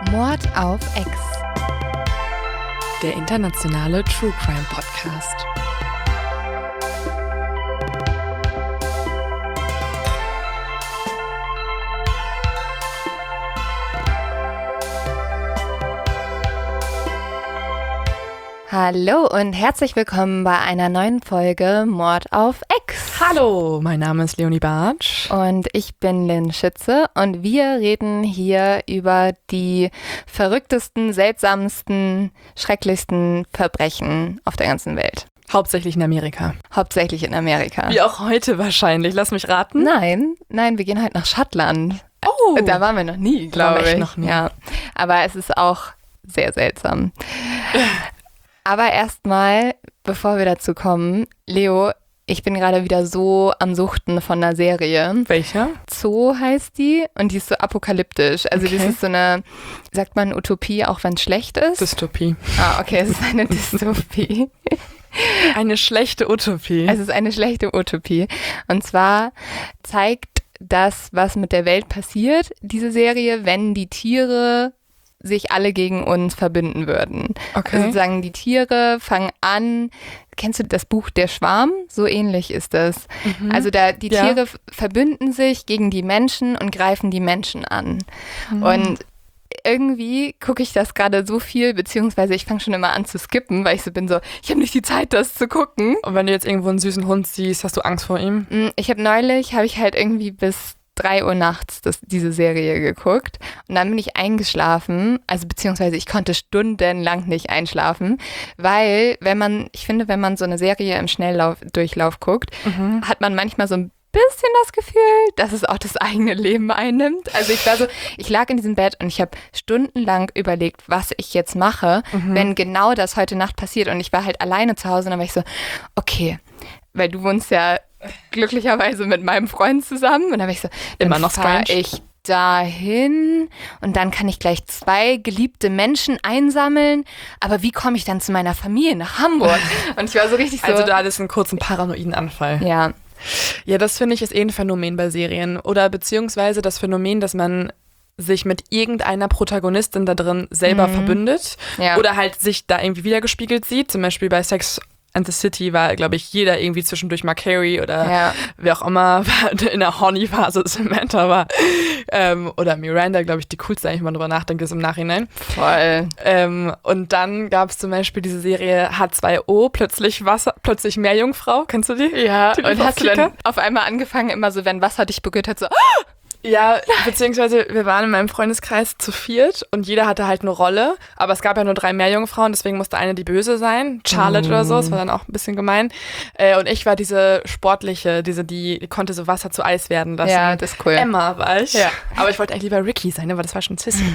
Mord auf Ex. Der internationale True Crime Podcast. Hallo und herzlich willkommen bei einer neuen Folge Mord auf Ex. Hallo, mein Name ist Leonie Bartsch. Und ich bin Lynn Schütze und wir reden hier über die verrücktesten, seltsamsten, schrecklichsten Verbrechen auf der ganzen Welt. Hauptsächlich in Amerika. Hauptsächlich in Amerika. Wie auch heute wahrscheinlich. Lass mich raten. Nein, wir gehen heute nach Schottland. Oh. Da waren wir noch nie, glaube ich. Noch nie. Ja, aber es ist auch sehr seltsam. Aber erstmal, bevor wir dazu kommen, Leo, ich bin gerade wieder so am Suchten von einer Serie. Welcher? Zoo heißt die und die ist so apokalyptisch. Also Okay. das ist so eine, sagt man Utopie, auch wenn es schlecht ist? Dystopie. Okay, es ist eine Dystopie. Eine schlechte Utopie. Es ist eine schlechte Utopie. Und zwar zeigt das, was mit der Welt passiert, diese Serie, wenn die Tiere sich alle gegen uns verbünden würden. Okay. Also sozusagen die Tiere fangen an, kennst du das Buch Der Schwarm? So ähnlich ist das. Also die Tiere verbünden sich gegen die Menschen und greifen die Menschen an. Und irgendwie gucke ich das gerade so viel, beziehungsweise ich fange schon immer an zu skippen, weil ich so bin so, ich habe nicht die Zeit, das zu gucken. Und wenn du jetzt irgendwo einen süßen Hund siehst, hast du Angst vor ihm? Ich habe neulich halt irgendwie bis 3 Uhr nachts diese Serie geguckt und dann bin ich eingeschlafen, also beziehungsweise ich konnte stundenlang nicht einschlafen, weil wenn man so eine Serie im Schnelldurchlauf guckt, hat man manchmal so ein bisschen das Gefühl, dass es auch das eigene Leben einnimmt. Also ich lag in diesem Bett und ich habe stundenlang überlegt, was ich jetzt mache, wenn genau das heute Nacht passiert und ich war halt alleine zu Hause und dann war ich so, okay, weil du wohnst ja glücklicherweise mit meinem Freund zusammen und dann habe ich so, dann Immer noch fahre strange. ich dahin und dann kann ich gleich 2 geliebte Menschen einsammeln, aber wie komme ich dann zu meiner Familie nach Hamburg? Und ich war so richtig so. Also du hattest einen kurzen paranoiden Anfall. Ja. Ja, das finde ich ist ein Phänomen bei Serien. Oder beziehungsweise das Phänomen, dass man sich mit irgendeiner Protagonistin da drin selber verbündet. Ja. Oder halt sich da irgendwie wiedergespiegelt sieht. Zum Beispiel bei Sex and the City war, glaube ich, jeder irgendwie zwischendurch mal Carrie oder wer auch immer in der Horny-Phase Samantha war. Oder Miranda, glaube ich, die coolste eigentlich, wenn man drüber nachdenkt, ist im Nachhinein. Voll. Und dann gab es zum Beispiel diese Serie H2O, plötzlich Meerjungfrau. Kennst du die? Ja, Die und hast du Kika? dann auf einmal angefangen, immer so, wenn Wasser dich berührt hat, so, Ja, beziehungsweise wir waren in meinem Freundeskreis zu 4 und jeder hatte halt eine Rolle, aber es gab ja nur 3 Meerjungfrauen, deswegen musste eine die Böse sein, Charlotte oder so, das war dann auch ein bisschen gemein. Und ich war diese sportliche, die konnte so Wasser zu Eis werden lassen. Ja, das ist cool. Emma war ich. Ja. Aber ich wollte eigentlich lieber Ricky sein, aber das war schon Sissy.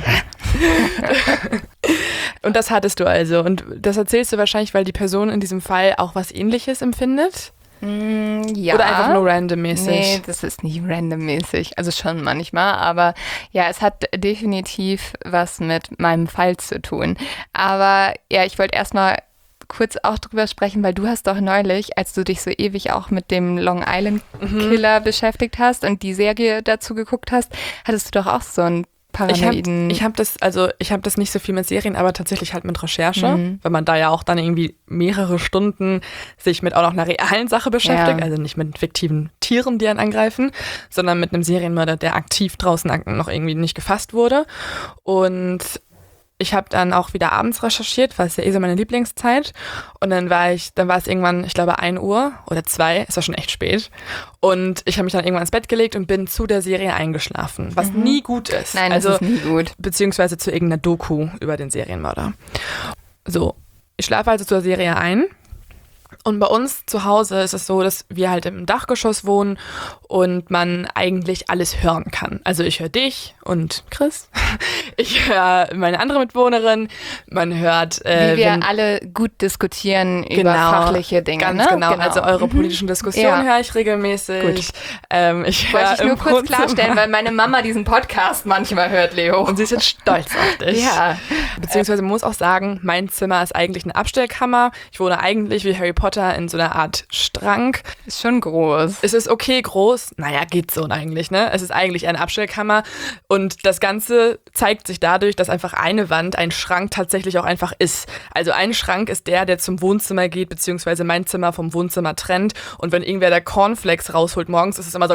Und das hattest du also. Und das erzählst du wahrscheinlich, weil die Person in diesem Fall auch was Ähnliches empfindet? Ja. Oder einfach nur randommäßig? Nee, das ist nicht randommäßig. Also schon manchmal, aber ja, es hat definitiv was mit meinem Fall zu tun. Aber ja, ich wollte erstmal kurz auch drüber sprechen, weil du hast doch neulich, als du dich so ewig auch mit dem Long Island Killer beschäftigt hast und die Serie dazu geguckt hast, hattest du doch auch so einen paranoiden... Ich hab das nicht so viel mit Serien, aber tatsächlich halt mit Recherche, weil man da ja auch dann irgendwie mehrere Stunden sich mit auch noch einer realen Sache beschäftigt, also nicht mit fiktiven Tieren, die einen angreifen, sondern mit einem Serienmörder, der aktiv draußen noch irgendwie nicht gefasst wurde. Und ich habe dann auch wieder abends recherchiert, weil es ja so meine Lieblingszeit. Und dann war es irgendwann, ich glaube 1 Uhr oder 2, es war schon echt spät. Und ich habe mich dann irgendwann ins Bett gelegt und bin zu der Serie eingeschlafen, was nie gut ist. Nein, das ist nie gut. Beziehungsweise zu irgendeiner Doku über den Serienmörder. So, ich schlafe also zur Serie ein. Und bei uns zu Hause ist es so, dass wir halt im Dachgeschoss wohnen und man eigentlich alles hören kann. Also ich höre dich und Chris, ich höre meine andere Mitbewohnerin, man hört... Wie wir alle gut diskutieren über fachliche Dinge, ganz ne? genau. Also eure politischen Diskussionen höre ich regelmäßig. Gut. Ich Wollte ich nur kurz Wohnzimmer- klarstellen, weil meine Mama diesen Podcast manchmal hört, Leo. Und sie ist jetzt stolz auf dich. Ja. Beziehungsweise man muss auch sagen, mein Zimmer ist eigentlich eine Abstellkammer. Ich wohne eigentlich wie Harry Potter Potter in so einer Art Schrank. Ist schon groß. Es ist okay groß. Naja, geht so eigentlich, ne? Es ist eigentlich eine Abstellkammer. Und das Ganze zeigt sich dadurch, dass einfach eine Wand, ein Schrank tatsächlich auch einfach ist. Also ein Schrank ist der zum Wohnzimmer geht, beziehungsweise mein Zimmer vom Wohnzimmer trennt. Und wenn irgendwer der Cornflakes rausholt morgens, ist es immer so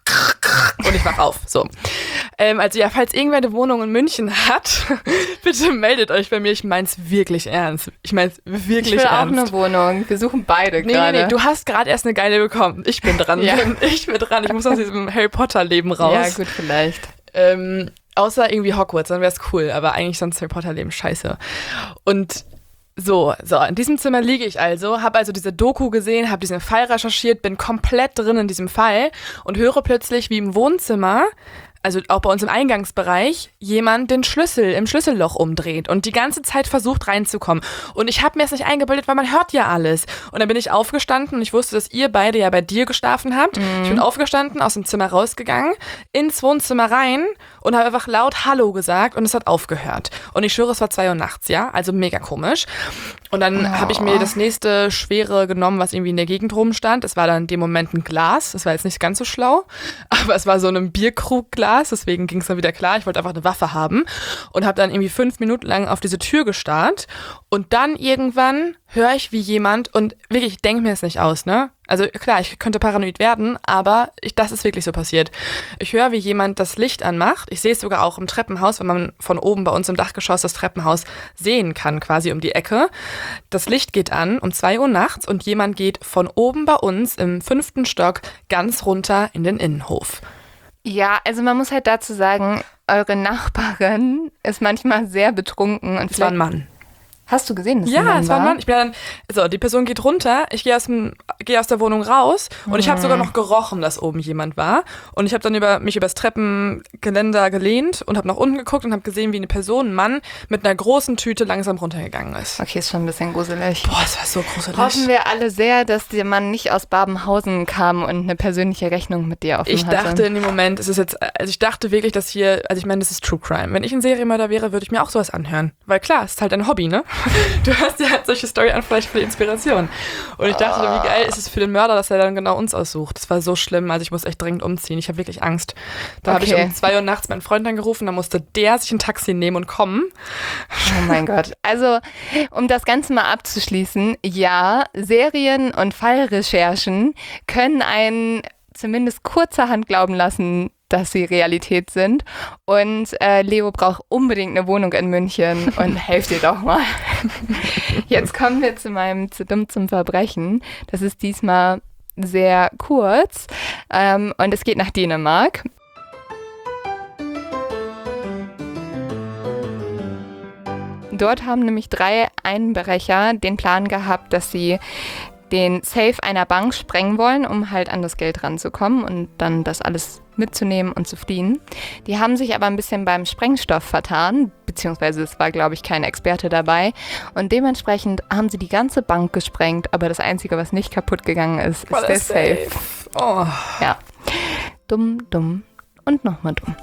und ich wach auf. So. Also ja, falls irgendwer eine Wohnung in München hat, bitte meldet euch bei mir. Ich mein's wirklich ernst. Ich mein's wirklich ernst. Ich will auch eine Wohnung. Wir suchen beide gerade. Nee, du hast gerade erst eine geile bekommen. Ich bin dran. Ja. Ich bin dran. Ich muss aus diesem Harry Potter Leben raus. Ja, gut, vielleicht. Außer irgendwie Hogwarts, dann wär's cool. Aber eigentlich sonst Harry Potter Leben scheiße. Und so, in diesem Zimmer liege ich also, habe also diese Doku gesehen, habe diesen Fall recherchiert, bin komplett drin in diesem Fall und höre plötzlich, wie im Wohnzimmer, also auch bei uns im Eingangsbereich, jemand den Schlüssel im Schlüsselloch umdreht und die ganze Zeit versucht reinzukommen. Und ich habe mir das nicht eingebildet, weil man hört ja alles. Und dann bin ich aufgestanden und ich wusste, dass ihr beide ja bei dir geschlafen habt. Ich bin aufgestanden, aus dem Zimmer rausgegangen, ins Wohnzimmer rein und habe einfach laut Hallo gesagt und es hat aufgehört. Und ich schwöre, es war 2 Uhr nachts, ja? Also mega komisch. Und dann habe ich mir das nächste Schwere genommen, was irgendwie in der Gegend rumstand. Es war dann in dem Moment ein Glas. Das war jetzt nicht ganz so schlau, aber es war so ein Bierkrugglas. Deswegen ging es dann wieder klar. Ich wollte einfach eine Waffe haben und habe dann irgendwie 5 Minuten lang auf diese Tür gestarrt. Und dann irgendwann höre ich, wie jemand, und wirklich, ich denke mir das nicht aus, ne? Also klar, ich könnte paranoid werden, aber das ist wirklich so passiert. Ich höre, wie jemand das Licht anmacht. Ich sehe es sogar auch im Treppenhaus, wenn man von oben bei uns im Dachgeschoss das Treppenhaus sehen kann, quasi um die Ecke. Das Licht geht an um 2 Uhr nachts und jemand geht von oben bei uns im 5. Stock ganz runter in den Innenhof. Ja, also man muss halt dazu sagen, eure Nachbarin ist manchmal sehr betrunken. Und es war ein Mann. Hast du gesehen, dass ja, es war ein Mann. Ich bin dann, so, die Person geht runter, ich gehe aus der Wohnung raus und ich habe sogar noch gerochen, dass oben jemand war. Und ich habe dann mich übers Treppengeländer gelehnt und habe nach unten geguckt und habe gesehen, wie eine Person, ein Mann, mit einer großen Tüte langsam runtergegangen ist. Okay, ist schon ein bisschen gruselig. Boah, es war so gruselig. Hoffen wir alle sehr, dass der Mann nicht aus Babenhausen kam und eine persönliche Rechnung mit dir offen hatte. Ich dachte in dem Moment, ich dachte wirklich, dass hier, also ich meine, das ist True Crime. Wenn ich ein Serienmörder wäre, würde ich mir auch sowas anhören. Weil klar, es ist halt ein Hobby, ne? Du hast ja halt solche Story an, vielleicht für die Inspiration. Und ich dachte, wie geil ist es für den Mörder, dass er dann genau uns aussucht. Das war so schlimm, also ich muss echt dringend umziehen. Ich habe wirklich Angst. Da habe ich um 2 Uhr nachts meinen Freund angerufen, dann musste der sich ein Taxi nehmen und kommen. Oh mein Gott. Also, um das Ganze mal abzuschließen, ja, Serien- und Fallrecherchen können einen zumindest kurzerhand glauben lassen, dass sie Realität sind. Und Leo braucht unbedingt eine Wohnung in München und helft ihr doch mal. Jetzt kommen wir zu meinem Zu dumm zum Verbrechen. Das ist diesmal sehr kurz und es geht nach Dänemark. Dort haben nämlich 3 Einbrecher den Plan gehabt, dass sie den Safe einer Bank sprengen wollen, um halt an das Geld ranzukommen und dann das alles mitzunehmen und zu fliehen. Die haben sich aber ein bisschen beim Sprengstoff vertan, beziehungsweise es war, glaube ich, kein Experte dabei. Und dementsprechend haben sie die ganze Bank gesprengt, aber das Einzige, was nicht kaputt gegangen ist, ist der Safe. Oh. Ja. Dumm, dumm und nochmal dumm.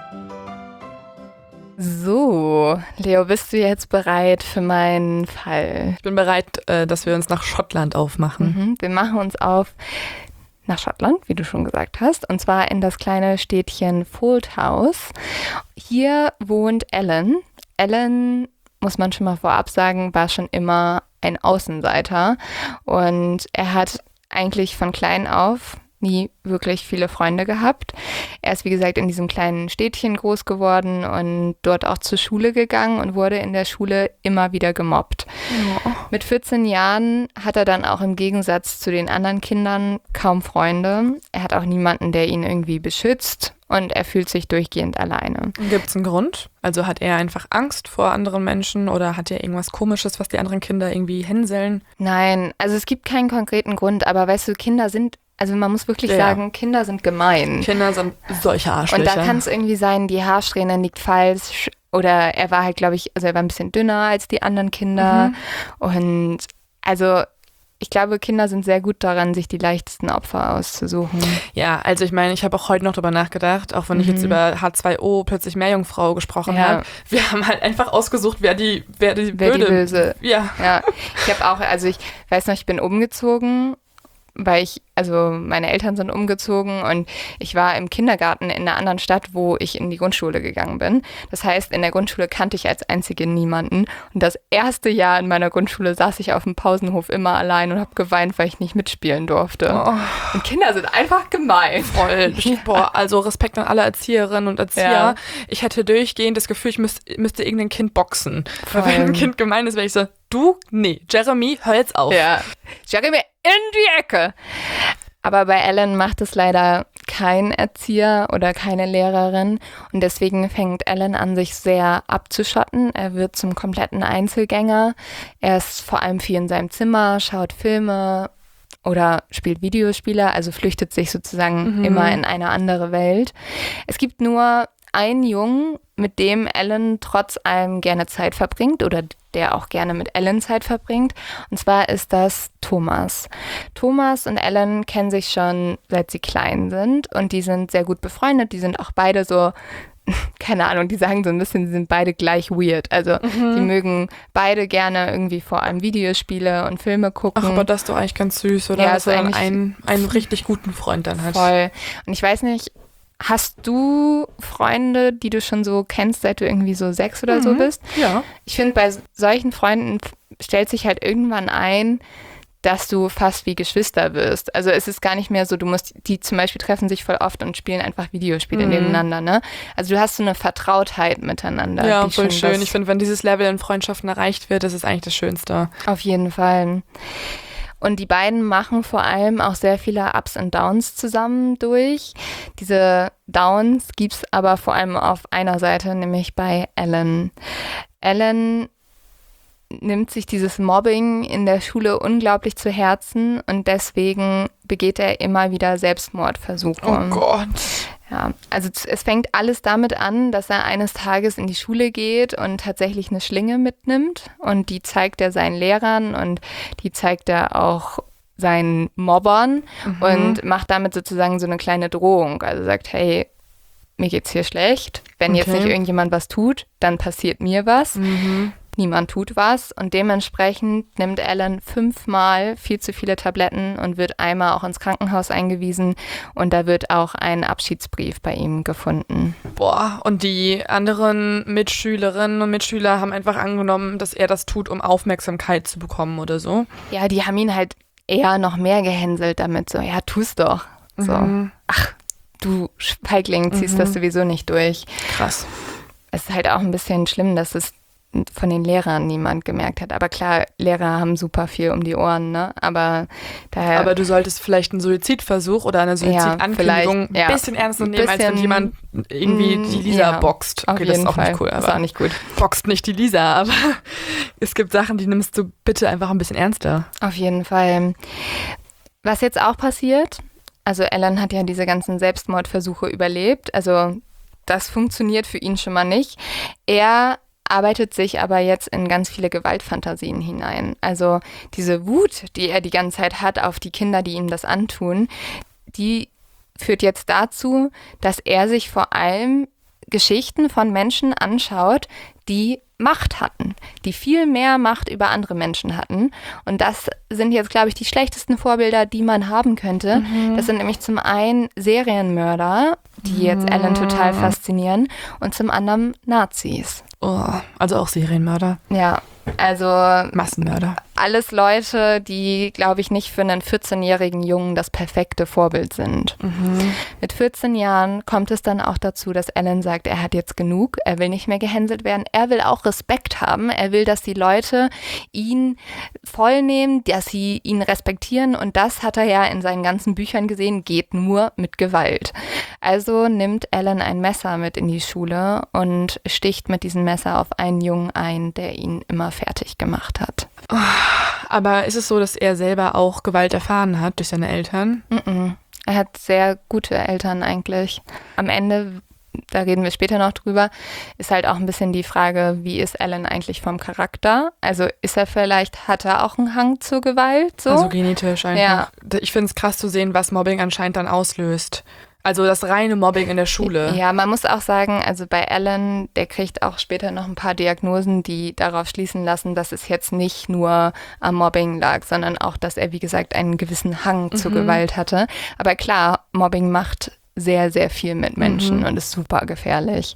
So, Leo, bist du jetzt bereit für meinen Fall? Ich bin bereit, dass wir uns nach Schottland aufmachen. Wir machen uns auf nach Schottland, wie du schon gesagt hast, und zwar in das kleine Städtchen Fauldhouse. Hier wohnt Alan. Alan, muss man schon mal vorab sagen, war schon immer ein Außenseiter und er hat eigentlich von klein auf nie wirklich viele Freunde gehabt. Er ist, wie gesagt, in diesem kleinen Städtchen groß geworden und dort auch zur Schule gegangen und wurde in der Schule immer wieder gemobbt. Oh. Mit 14 Jahren hat er dann auch im Gegensatz zu den anderen Kindern kaum Freunde. Er hat auch niemanden, der ihn irgendwie beschützt und er fühlt sich durchgehend alleine. Gibt es einen Grund? Also hat er einfach Angst vor anderen Menschen oder hat er irgendwas Komisches, was die anderen Kinder irgendwie hänseln? Nein, also es gibt keinen konkreten Grund, aber weißt du, Kinder sind, also man muss wirklich sagen, Kinder sind gemein. Kinder sind solche Arschlöcher. Und da kann es irgendwie sein, die Haarsträhne liegt falsch oder er war halt, glaube ich, also er war ein bisschen dünner als die anderen Kinder. Und also ich glaube, Kinder sind sehr gut daran, sich die leichtesten Opfer auszusuchen. Ja, also ich meine, ich habe auch heute noch drüber nachgedacht, auch wenn ich jetzt über H2O plötzlich Meerjungfrau gesprochen habe. Wir haben halt einfach ausgesucht, wer die Böse. Ja. Ich habe auch, also ich weiß noch, ich bin umgezogen, also meine Eltern sind umgezogen und ich war im Kindergarten in einer anderen Stadt, wo ich in die Grundschule gegangen bin. Das heißt, in der Grundschule kannte ich als Einzige niemanden. Und das erste Jahr in meiner Grundschule saß ich auf dem Pausenhof immer allein und habe geweint, weil ich nicht mitspielen durfte. Oh. Und Kinder sind einfach gemein. Voll. Ja. Boah, also Respekt an alle Erzieherinnen und Erzieher. Ja. Ich hätte durchgehend das Gefühl, ich müsste irgendein Kind boxen. Weil wenn ein Kind gemein ist, wäre ich so, nee, Jeremy, hör jetzt auf. Ja, Jeremy, in die Ecke. Aber bei Alan macht es leider kein Erzieher oder keine Lehrerin und deswegen fängt Alan an, sich sehr abzuschotten. Er wird zum kompletten Einzelgänger. Er ist vor allem viel in seinem Zimmer, schaut Filme oder spielt Videospiele, also flüchtet sich sozusagen immer in eine andere Welt. Es gibt nur einen Jungen, mit dem Alan trotz allem gerne Zeit verbringt oder der auch gerne mit Alan Zeit verbringt. Und zwar ist das Thomas. Thomas und Alan kennen sich schon, seit sie klein sind und die sind sehr gut befreundet. Die sind auch beide so, keine Ahnung, die sagen so ein bisschen, die sind beide gleich weird. Also die mögen beide gerne irgendwie vor allem Videospiele und Filme gucken. Ach, aber das ist doch eigentlich ganz süß, oder? Ja, dass man einen richtig guten Freund dann hat. Voll. Und ich weiß nicht, hast du Freunde, die du schon so kennst, seit du irgendwie so 6 oder so bist? Ja. Ich finde, bei solchen Freunden stellt sich halt irgendwann ein, dass du fast wie Geschwister wirst. Also es ist gar nicht mehr so, die zum Beispiel treffen sich voll oft und spielen einfach Videospiele nebeneinander, ne? Also du hast so eine Vertrautheit miteinander. Ja, voll schön. Ich finde, wenn dieses Level in Freundschaften erreicht wird, das ist eigentlich das Schönste. Auf jeden Fall. Und die beiden machen vor allem auch sehr viele Ups und Downs zusammen durch. Diese Downs gibt es aber vor allem auf einer Seite, nämlich bei Alan. Alan nimmt sich dieses Mobbing in der Schule unglaublich zu Herzen und deswegen begeht er immer wieder Selbstmordversuche. Oh Gott. Ja, also es fängt alles damit an, dass er eines Tages in die Schule geht und tatsächlich eine Schlinge mitnimmt und die zeigt er seinen Lehrern und die zeigt er auch seinen Mobbern und macht damit sozusagen so eine kleine Drohung. Also sagt, hey, mir geht's hier schlecht. Wenn jetzt nicht irgendjemand was tut, dann passiert mir was. Niemand tut was und dementsprechend nimmt Alan 5-mal viel zu viele Tabletten und wird einmal auch ins Krankenhaus eingewiesen und da wird auch ein Abschiedsbrief bei ihm gefunden. Boah, und die anderen Mitschülerinnen und Mitschüler haben einfach angenommen, dass er das tut, um Aufmerksamkeit zu bekommen oder so. Ja, die haben ihn halt eher noch mehr gehänselt damit, so, ja, tu's doch. So, ach, du Feigling, ziehst das sowieso nicht durch. Krass. Es ist halt auch ein bisschen schlimm, dass es von den Lehrern niemand gemerkt hat. Aber klar, Lehrer haben super viel um die Ohren, ne? Aber du solltest vielleicht einen Suizidversuch oder eine Suizidankündigung ein bisschen ernster nehmen, als wenn jemand irgendwie die Lisa boxt. Okay, das ist auch nicht cool. Das ist auch nicht gut. Boxt nicht die Lisa, aber es gibt Sachen, die nimmst du bitte einfach ein bisschen ernster. Auf jeden Fall. Was jetzt auch passiert, also Alan hat ja diese ganzen Selbstmordversuche überlebt, also das funktioniert für ihn schon mal nicht. Er arbeitet sich aber jetzt in ganz viele Gewaltfantasien hinein. Also diese Wut, die er die ganze Zeit hat auf die Kinder, die ihm das antun, die führt jetzt dazu, dass er sich vor allem Geschichten von Menschen anschaut, die Macht hatten, die viel mehr Macht über andere Menschen hatten. Und das sind jetzt, glaube ich, die schlechtesten Vorbilder, die man haben könnte. Das sind nämlich zum einen Serienmörder, die jetzt Alan total faszinieren, und zum anderen Nazis. Oh, also auch Serienmörder. Ja, also Massenmörder. Alles Leute, die, glaube ich, nicht für einen 14-jährigen Jungen das perfekte Vorbild sind. Mit 14 Jahren kommt es dann auch dazu, dass Alan sagt, er hat jetzt genug, er will nicht mehr gehänselt werden, er will auch Respekt haben, er will, dass die Leute ihn vollnehmen, dass sie ihn respektieren und das hat er ja in seinen ganzen Büchern gesehen, geht nur mit Gewalt. Also nimmt Alan ein Messer mit in die Schule und sticht mit diesem Messer auf einen Jungen ein, der ihn immer fertig gemacht hat. Aber ist es so, dass er selber auch Gewalt erfahren hat durch seine Eltern? Er hat sehr gute Eltern eigentlich. Am Ende da reden wir später noch drüber, ist halt auch ein bisschen die Frage, wie ist Alan eigentlich vom Charakter? Also hat er auch einen Hang zur Gewalt? So? Also genetisch einfach. Ja. Ich finde es krass zu sehen, was Mobbing anscheinend dann auslöst. Also das reine Mobbing in der Schule. Ja, man muss auch sagen, also bei Alan, der kriegt auch später noch ein paar Diagnosen, die darauf schließen lassen, dass es jetzt nicht nur am Mobbing lag, sondern auch, dass er, wie gesagt, einen gewissen Hang zur Gewalt hatte. Aber klar, Mobbing macht sehr, sehr viel mit Menschen und ist super gefährlich.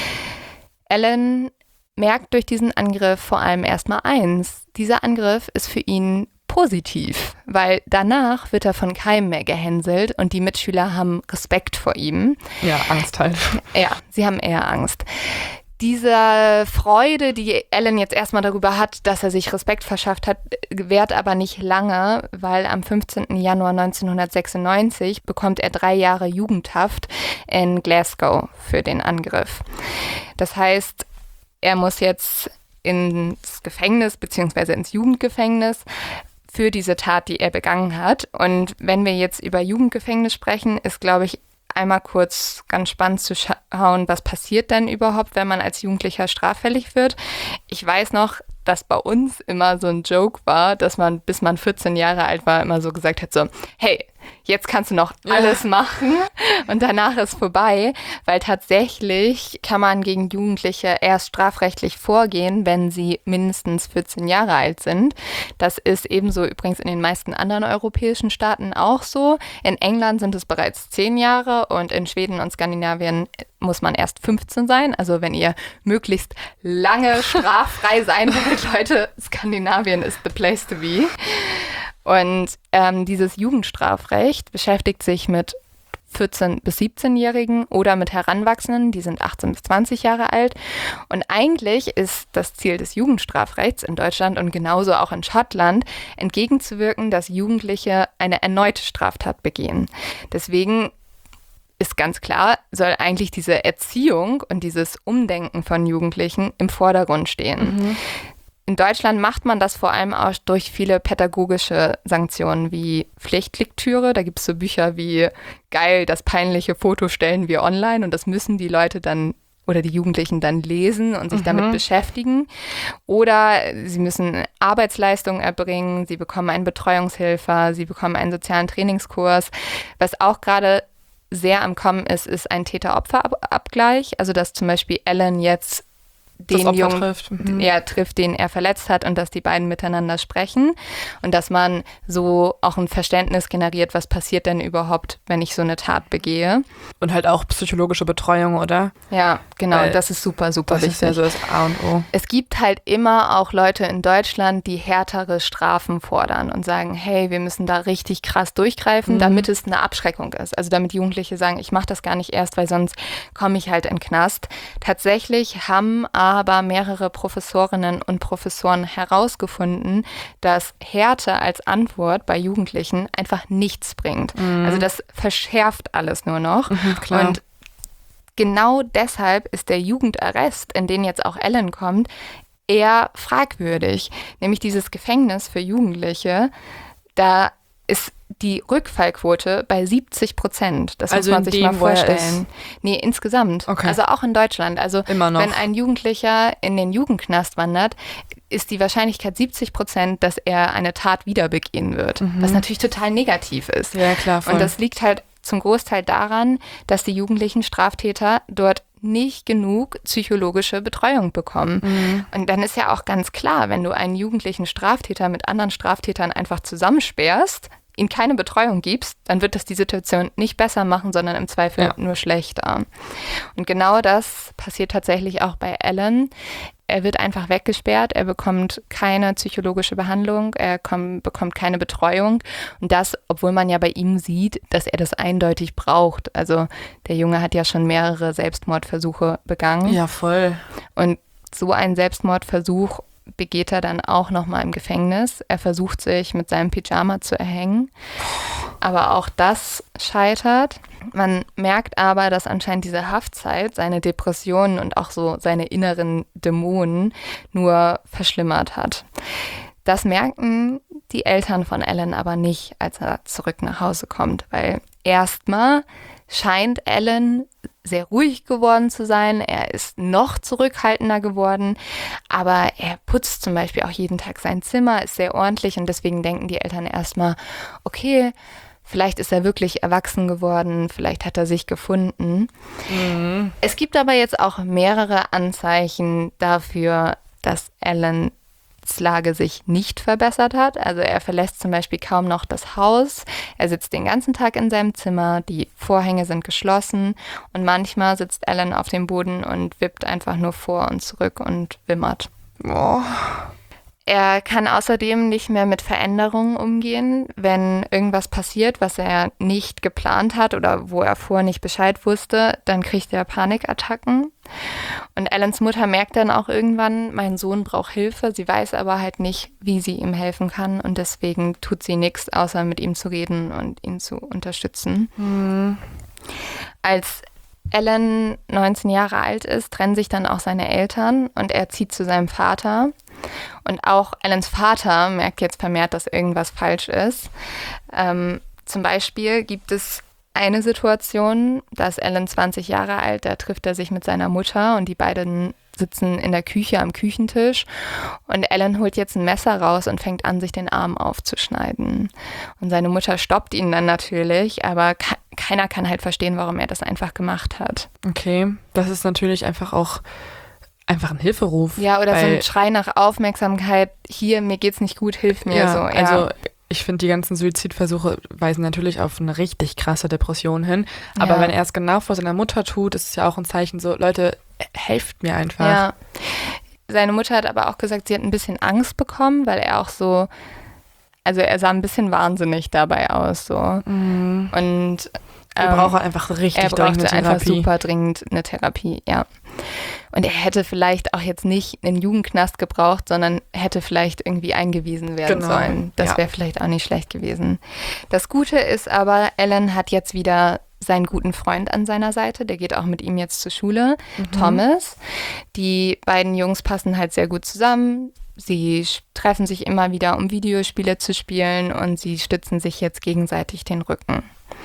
Alan merkt durch diesen Angriff vor allem erstmal eins. Dieser Angriff ist für ihn positiv, weil danach wird er von keinem mehr gehänselt und die Mitschüler haben Respekt vor ihm. Ja, Angst halt. Ja, sie haben eher Angst. Diese Freude, die Alan jetzt erstmal darüber hat, dass er sich Respekt verschafft hat, währt aber nicht lange, weil am 15. Januar 1996 bekommt er 3 Jahre Jugendhaft in Glasgow für den Angriff. Das heißt, er muss jetzt ins Gefängnis bzw. ins Jugendgefängnis für diese Tat, die er begangen hat. Und wenn wir jetzt über Jugendgefängnis sprechen, ist, glaube ich, einmal kurz ganz spannend zu schauen, was passiert denn überhaupt, wenn man als Jugendlicher straffällig wird. Ich weiß noch, dass bei uns immer so ein Joke war, dass man, bis man 14 Jahre alt war, immer so gesagt hat, so, hey, jetzt kannst du noch alles machen und danach ist vorbei, weil tatsächlich kann man gegen Jugendliche erst strafrechtlich vorgehen, wenn sie mindestens 14 Jahre alt sind. Das ist ebenso übrigens in den meisten anderen europäischen Staaten auch so. In England sind es bereits 10 Jahre und in Schweden und Skandinavien muss man erst 15 sein. Also wenn ihr möglichst lange straffrei sein wollt, Leute, Skandinavien ist the place to be. Und dieses Jugendstrafrecht beschäftigt sich mit 14- bis 17-Jährigen oder mit Heranwachsenden, die sind 18 bis 20 Jahre alt. Und eigentlich ist das Ziel des Jugendstrafrechts in Deutschland und genauso auch in Schottland, entgegenzuwirken, dass Jugendliche eine erneute Straftat begehen. Deswegen ist ganz klar, soll eigentlich diese Erziehung und dieses Umdenken von Jugendlichen im Vordergrund stehen. In Deutschland macht man das vor allem auch durch viele pädagogische Sanktionen wie Pflichtlektüre. Da gibt es so Bücher wie geil, das peinliche Foto stellen wir online und das müssen die Leute dann oder die Jugendlichen dann lesen und sich damit beschäftigen. Oder sie müssen Arbeitsleistungen erbringen, sie bekommen einen Betreuungshelfer, sie bekommen einen sozialen Trainingskurs. Was auch gerade sehr am Kommen ist, ist ein Täter-Opfer-Abgleich. Also dass zum Beispiel Alan jetzt den Jungen trifft, den er verletzt hat und dass die beiden miteinander sprechen und dass man so auch ein Verständnis generiert, was passiert denn überhaupt, wenn ich so eine Tat begehe. Und halt auch psychologische Betreuung, oder? Ja, genau, weil das ist super, super wichtig. Das ist ja so das A und O. Es gibt halt immer auch Leute in Deutschland, die härtere Strafen fordern und sagen, hey, wir müssen da richtig krass durchgreifen, damit es eine Abschreckung ist. Also damit Jugendliche sagen, ich mache das gar nicht erst, weil sonst komme ich halt in den Knast. Tatsächlich haben aber mehrere Professorinnen und Professoren herausgefunden, dass Härte als Antwort bei Jugendlichen einfach nichts bringt. Also das verschärft alles nur noch. Klar. Und genau deshalb ist der Jugendarrest, in den jetzt auch Alan kommt, eher fragwürdig. Nämlich dieses Gefängnis für Jugendliche, da ist die Rückfallquote bei 70%. Das also muss man sich mal vorstellen. Nee, insgesamt. Okay. Also auch in Deutschland. Also immer noch. Wenn ein Jugendlicher in den Jugendknast wandert, ist die Wahrscheinlichkeit 70%, dass er eine Tat wieder begehen wird. Was natürlich total negativ ist. Ja, klar, voll. Und das liegt halt zum Großteil daran, dass die jugendlichen Straftäter dort nicht genug psychologische Betreuung bekommen. Und dann ist ja auch ganz klar, wenn du einen jugendlichen Straftäter mit anderen Straftätern einfach zusammensperrst, ihm keine Betreuung gibst, dann wird das die Situation nicht besser machen, sondern im Zweifel nur schlechter. Und genau das passiert tatsächlich auch bei Alan. Er wird einfach weggesperrt, er bekommt keine psychologische Behandlung, er bekommt keine Betreuung. Und das, obwohl man ja bei ihm sieht, dass er das eindeutig braucht. Also der Junge hat ja schon mehrere Selbstmordversuche begangen. Ja, voll. Und so einen Selbstmordversuch begeht er dann auch nochmal im Gefängnis. Er versucht sich mit seinem Pyjama zu erhängen. Aber auch das scheitert. Man merkt aber, dass anscheinend diese Haftzeit seine Depressionen und auch so seine inneren Dämonen nur verschlimmert hat. Das merken die Eltern von Alan aber nicht, als er zurück nach Hause kommt, weil erstmal scheint Alan sehr ruhig geworden zu sein. Er ist noch zurückhaltender geworden, aber er putzt zum Beispiel auch jeden Tag sein Zimmer, ist sehr ordentlich und deswegen denken die Eltern erstmal, okay, vielleicht ist er wirklich erwachsen geworden, vielleicht hat er sich gefunden. Mhm. Es gibt aber jetzt auch mehrere Anzeichen dafür, dass Alans Lage sich nicht verbessert hat. Also er verlässt zum Beispiel kaum noch das Haus. Er sitzt den ganzen Tag in seinem Zimmer, die Vorhänge sind geschlossen und manchmal sitzt Alan auf dem Boden und wippt einfach nur vor und zurück und wimmert. Oh. Er kann außerdem nicht mehr mit Veränderungen umgehen. Wenn irgendwas passiert, was er nicht geplant hat oder wo er vorher nicht Bescheid wusste, dann kriegt er Panikattacken. Und Alans Mutter merkt dann auch irgendwann, mein Sohn braucht Hilfe. Sie weiß aber halt nicht, wie sie ihm helfen kann. Und deswegen tut sie nichts, außer mit ihm zu reden und ihn zu unterstützen. Mhm. Als Alan 19 Jahre alt ist, trennen sich dann auch seine Eltern und er zieht zu seinem Vater. Und auch Alans Vater merkt jetzt vermehrt, dass irgendwas falsch ist. Zum Beispiel gibt es eine Situation, da ist Alan 20 Jahre alt, da trifft er sich mit seiner Mutter und die beiden sitzen in der Küche am Küchentisch und Alan holt jetzt ein Messer raus und fängt an, sich den Arm aufzuschneiden. Und seine Mutter stoppt ihn dann natürlich, aber keiner kann halt verstehen, warum er das einfach gemacht hat. Okay, das ist natürlich einfach ein Hilferuf. Ja, oder so ein Schrei nach Aufmerksamkeit, hier, mir geht's nicht gut, hilf mir. Ja, so. Also ich finde, die ganzen Suizidversuche weisen natürlich auf eine richtig krasse Depression hin. Aber wenn er es genau vor seiner Mutter tut, ist es ja auch ein Zeichen so, Leute, helft mir einfach. Ja. Seine Mutter hat aber auch gesagt, sie hat ein bisschen Angst bekommen, weil er auch so, also er sah ein bisschen wahnsinnig dabei aus. So. Mhm. Und er braucht einfach richtig dringend eine Therapie. Er brauchte einfach super dringend eine Therapie, ja. Und er hätte vielleicht auch jetzt nicht einen Jugendknast gebraucht, sondern hätte vielleicht irgendwie eingewiesen werden sollen. Das wäre vielleicht auch nicht schlecht gewesen. Das Gute ist aber, Alan hat jetzt wieder seinen guten Freund an seiner Seite. Der geht auch mit ihm jetzt zur Schule, Thomas. Die beiden Jungs passen halt sehr gut zusammen. Sie treffen sich immer wieder, um Videospiele zu spielen und sie stützen sich jetzt gegenseitig den Rücken.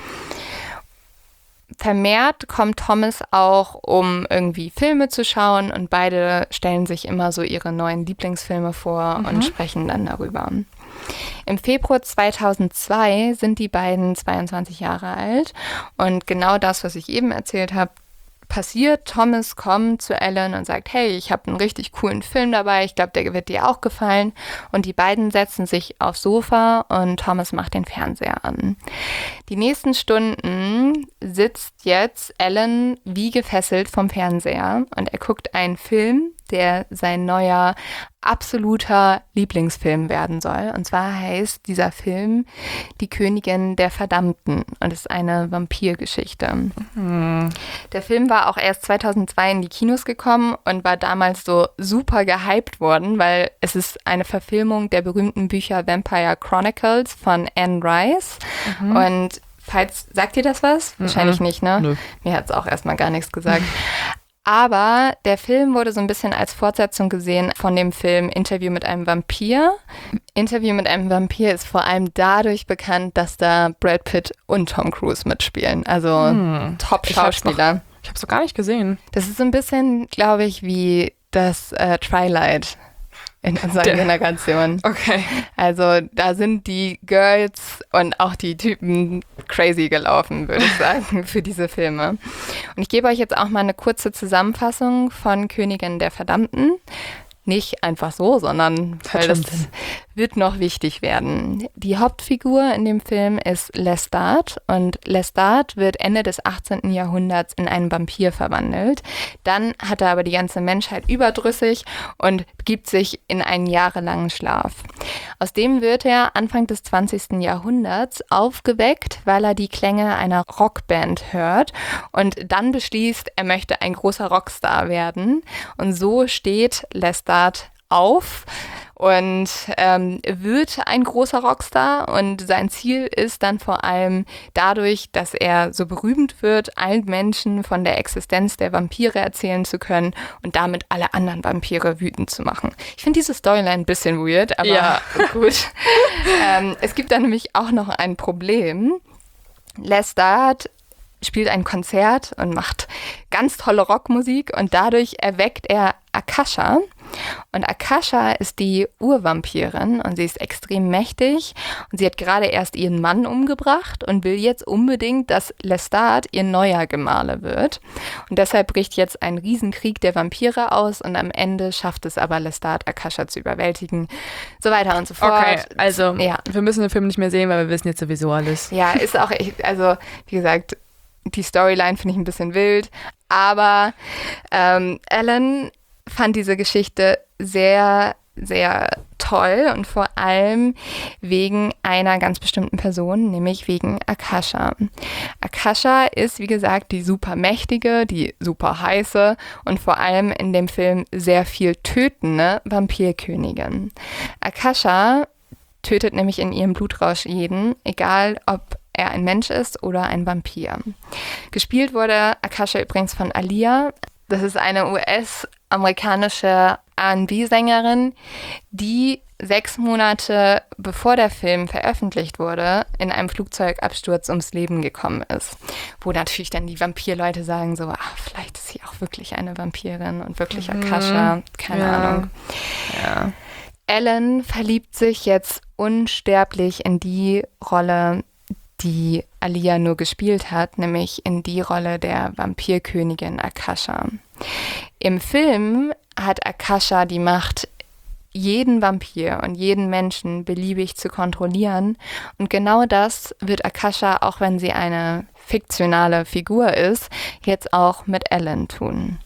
Vermehrt kommt Thomas auch, um irgendwie Filme zu schauen und beide stellen sich immer so ihre neuen Lieblingsfilme vor und sprechen dann darüber. Im Februar 2002 sind die beiden 22 Jahre alt und genau das, was ich eben erzählt habe, passiert. Thomas kommt zu Alan und sagt, hey, ich habe einen richtig coolen Film dabei, ich glaube, der wird dir auch gefallen. Und die beiden setzen sich aufs Sofa und Thomas macht den Fernseher an. Die nächsten Stunden sitzt jetzt Alan wie gefesselt vom Fernseher und er guckt einen Film, der sein neuer absoluter Lieblingsfilm werden soll. Und zwar heißt dieser Film Die Königin der Verdammten und ist eine Vampirgeschichte. Mhm. Der Film war auch erst 2002 in die Kinos gekommen und war damals so super gehypt worden, weil es ist eine Verfilmung der berühmten Bücher Vampire Chronicles von Anne Rice. Mhm. Und sagt dir das was? Wahrscheinlich nicht, ne? Nö. Mir hat es auch erstmal gar nichts gesagt. Aber der Film wurde so ein bisschen als Fortsetzung gesehen von dem Film Interview mit einem Vampir. Interview mit einem Vampir ist vor allem dadurch bekannt, dass da Brad Pitt und Tom Cruise mitspielen. Also Top-Schauspieler. Ich habe es doch gar nicht gesehen. Das ist so ein bisschen, glaube ich, wie das Twilight in unserer Generation. Okay. Also da sind die Girls und auch die Typen crazy gelaufen, würde ich sagen, für diese Filme. Und ich gebe euch jetzt auch mal eine kurze Zusammenfassung von Königin der Verdammten. Nicht einfach so, sondern weil das wird noch wichtig werden. Die Hauptfigur in dem Film ist Lestat und Lestat wird Ende des 18. Jahrhunderts in einen Vampir verwandelt. Dann hat er aber die ganze Menschheit überdrüssig und begibt sich in einen jahrelangen Schlaf. Aus dem wird er Anfang des 20. Jahrhunderts aufgeweckt, weil er die Klänge einer Rockband hört und dann beschließt, er möchte ein großer Rockstar werden. Und so steht Lestat auf und wird ein großer Rockstar und sein Ziel ist dann vor allem dadurch, dass er so berühmt wird, allen Menschen von der Existenz der Vampire erzählen zu können und damit alle anderen Vampire wütend zu machen. Ich finde diese Storyline ein bisschen weird, aber gut. Es gibt da nämlich auch noch ein Problem. Lestat spielt ein Konzert und macht ganz tolle Rockmusik und dadurch erweckt er Akasha. Und Akasha ist die Urvampirin und sie ist extrem mächtig und sie hat gerade erst ihren Mann umgebracht und will jetzt unbedingt, dass Lestat ihr neuer Gemahle wird. Und deshalb bricht jetzt ein Riesenkrieg der Vampire aus und am Ende schafft es aber Lestat, Akasha zu überwältigen. So weiter und so fort. Okay, also wir müssen den Film nicht mehr sehen, weil wir wissen jetzt sowieso alles. Ja, ist auch echt, also wie gesagt, die Storyline finde ich ein bisschen wild, aber Ellen fand diese Geschichte sehr, sehr toll und vor allem wegen einer ganz bestimmten Person, nämlich wegen Akasha. Akasha ist, wie gesagt, die super mächtige, die super heiße und vor allem in dem Film sehr viel tötende Vampirkönigin. Akasha tötet nämlich in ihrem Blutrausch jeden, egal ob er ein Mensch ist oder ein Vampir. Gespielt wurde Akasha übrigens von Aaliyah. Das ist eine US-amerikanische R&B-Sängerin, die 6 Monate bevor der Film veröffentlicht wurde, in einem Flugzeugabsturz ums Leben gekommen ist. Wo natürlich dann die Vampirleute sagen so, vielleicht ist sie auch wirklich eine Vampirin und wirklich Akasha, keine Ahnung. Ja. Ellen verliebt sich jetzt unsterblich in die Rolle, die Aaliyah nur gespielt hat, nämlich in die Rolle der Vampirkönigin Akasha. Im Film hat Akasha die Macht, jeden Vampir und jeden Menschen beliebig zu kontrollieren. Und genau das wird Akasha, auch wenn sie eine fiktionale Figur ist, jetzt auch mit Ellen tun.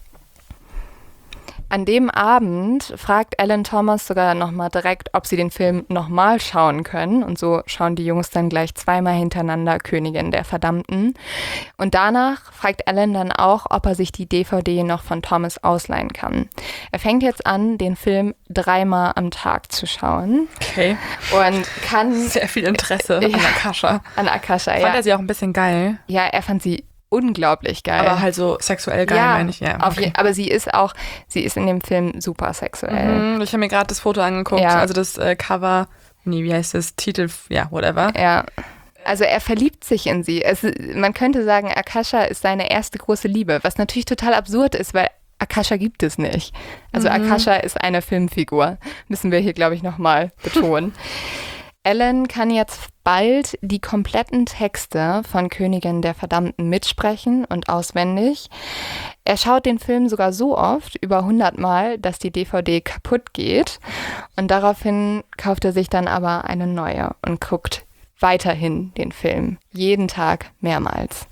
An dem Abend fragt Ellen Thomas sogar nochmal direkt, ob sie den Film nochmal schauen können. Und so schauen die Jungs dann gleich 2-mal hintereinander Königin der Verdammten. Und danach fragt Ellen dann auch, ob er sich die DVD noch von Thomas ausleihen kann. Er fängt jetzt an, den Film 3-mal am Tag zu schauen. Okay. Und kann... Sehr viel Interesse an Akasha. An Akasha, Fand er sie auch ein bisschen geil? Ja, er fand sie unglaublich geil. Aber halt so sexuell geil, meine ich. Ja, okay. Aber sie ist in dem Film super sexuell. Ich habe mir gerade das Foto angeguckt, also das Cover, wie heißt das, Titel, whatever. Ja, also er verliebt sich in sie. Man könnte sagen, Akasha ist seine erste große Liebe, was natürlich total absurd ist, weil Akasha gibt es nicht. Also Akasha ist eine Filmfigur, müssen wir hier, glaube ich, nochmal betonen. Ellen kann jetzt bald die kompletten Texte von Königin der Verdammten mitsprechen und auswendig. Er schaut den Film sogar so oft, über 100 Mal, dass die DVD kaputt geht. Und daraufhin kauft er sich dann aber eine neue und guckt weiterhin den Film. Jeden Tag mehrmals.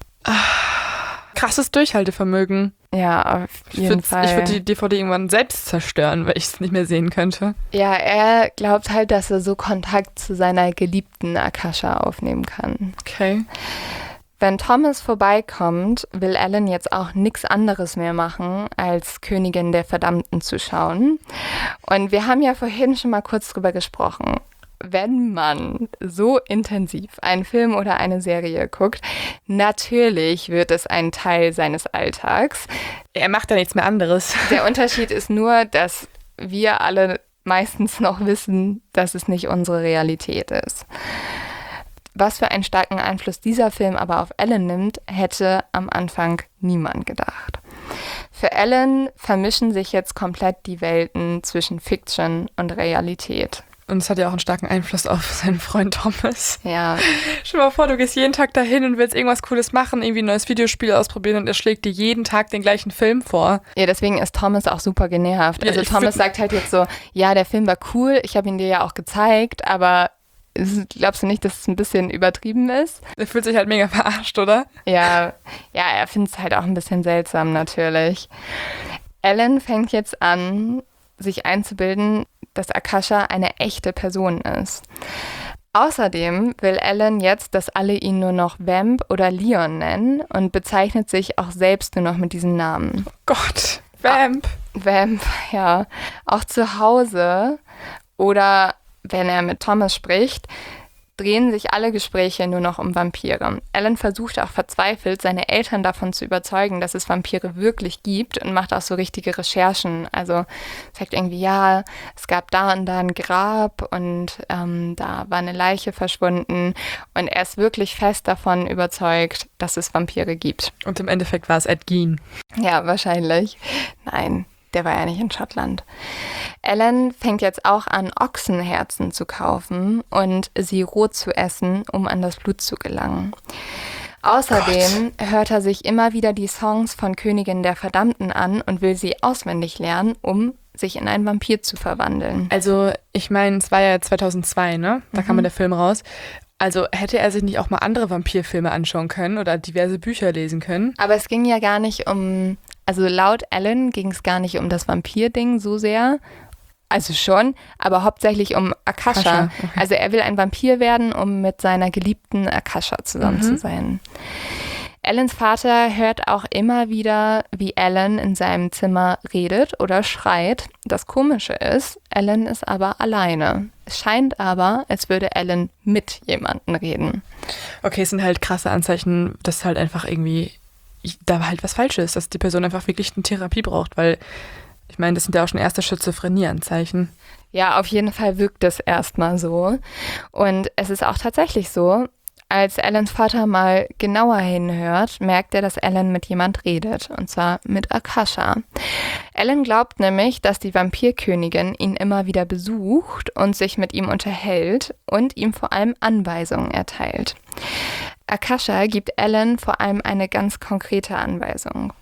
Krasses Durchhaltevermögen. Ja, auf jeden Fall. Ich würde die DVD irgendwann selbst zerstören, weil ich es nicht mehr sehen könnte. Ja, er glaubt halt, dass er so Kontakt zu seiner geliebten Akasha aufnehmen kann. Okay. Wenn Thomas vorbeikommt, will Ellen jetzt auch nichts anderes mehr machen, als Königin der Verdammten zu schauen. Und wir haben ja vorhin schon mal kurz drüber gesprochen. Wenn man so intensiv einen Film oder eine Serie guckt, natürlich wird es ein Teil seines Alltags. Er macht ja nichts mehr anderes. Der Unterschied ist nur, dass wir alle meistens noch wissen, dass es nicht unsere Realität ist. Was für einen starken Einfluss dieser Film aber auf Ellen nimmt, hätte am Anfang niemand gedacht. Für Ellen vermischen sich jetzt komplett die Welten zwischen Fiction und Realität. Und es hat ja auch einen starken Einfluss auf seinen Freund Thomas. Ja. Stell dir mal vor, du gehst jeden Tag dahin und willst irgendwas Cooles machen, irgendwie ein neues Videospiel ausprobieren und er schlägt dir jeden Tag den gleichen Film vor. Ja, deswegen ist Thomas auch super genervt. Also Thomas sagt halt jetzt so, ja, der Film war cool, ich habe ihn dir ja auch gezeigt, aber glaubst du nicht, dass es ein bisschen übertrieben ist? Er fühlt sich halt mega verarscht, oder? Ja, er findet es halt auch ein bisschen seltsam natürlich. Ellen fängt jetzt an, sich einzubilden, dass Akasha eine echte Person ist. Außerdem will Ellen jetzt, dass alle ihn nur noch Vamp oder Leon nennen und bezeichnet sich auch selbst nur noch mit diesem Namen. Oh Gott, Vamp. Vamp, ja. Auch zu Hause oder wenn er mit Thomas spricht, drehen sich alle Gespräche nur noch um Vampire. Alan versucht auch verzweifelt, seine Eltern davon zu überzeugen, dass es Vampire wirklich gibt und macht auch so richtige Recherchen. Also sagt irgendwie, ja, es gab da und da ein Grab und da war eine Leiche verschwunden und er ist wirklich fest davon überzeugt, dass es Vampire gibt. Und im Endeffekt war es Ed Gein. Ja, wahrscheinlich. Nein, der war ja nicht in Schottland. Alan fängt jetzt auch an, Ochsenherzen zu kaufen und sie roh zu essen, um an das Blut zu gelangen. Außerdem hört er sich immer wieder die Songs von Königin der Verdammten an und will sie auswendig lernen, um sich in einen Vampir zu verwandeln. Also ich meine, es war ja 2002, ne? Da kam der Film raus. Also hätte er sich nicht auch mal andere Vampirfilme anschauen können oder diverse Bücher lesen können? Aber es ging ja gar nicht um, also laut Alan ging es gar nicht um das Vampir-Ding so sehr. Also schon, aber hauptsächlich um Akasha. Okay. Also er will ein Vampir werden, um mit seiner geliebten Akasha zusammen zu sein. Alans Vater hört auch immer wieder, wie Alan in seinem Zimmer redet oder schreit. Das Komische ist, Alan ist aber alleine. Es scheint aber, als würde Alan mit jemandem reden. Okay, es sind halt krasse Anzeichen, dass halt einfach irgendwie da halt was falsch ist, dass die Person einfach wirklich eine Therapie braucht, weil ich meine, das sind ja auch schon erste Schizophrenie-Anzeichen. Ja, auf jeden Fall wirkt es erstmal so. Und es ist auch tatsächlich so, als Alans Vater mal genauer hinhört, merkt er, dass Alan mit jemand redet, und zwar mit Akasha. Alan glaubt nämlich, dass die Vampirkönigin ihn immer wieder besucht und sich mit ihm unterhält und ihm vor allem Anweisungen erteilt. Akasha gibt Alan vor allem eine ganz konkrete Anweisung.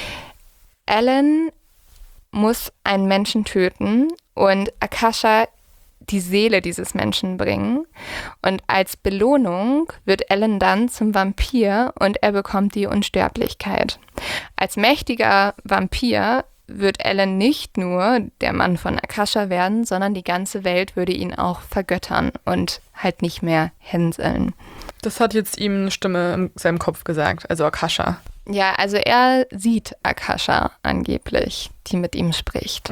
Alan muss einen Menschen töten und Akasha die Seele dieses Menschen bringen. Und als Belohnung wird Alan dann zum Vampir und er bekommt die Unsterblichkeit. Als mächtiger Vampir wird Alan nicht nur der Mann von Akasha werden, sondern die ganze Welt würde ihn auch vergöttern und halt nicht mehr hänseln. Das hat jetzt ihm eine Stimme in seinem Kopf gesagt, also Akasha. Ja, also er sieht Akasha angeblich, die mit ihm spricht.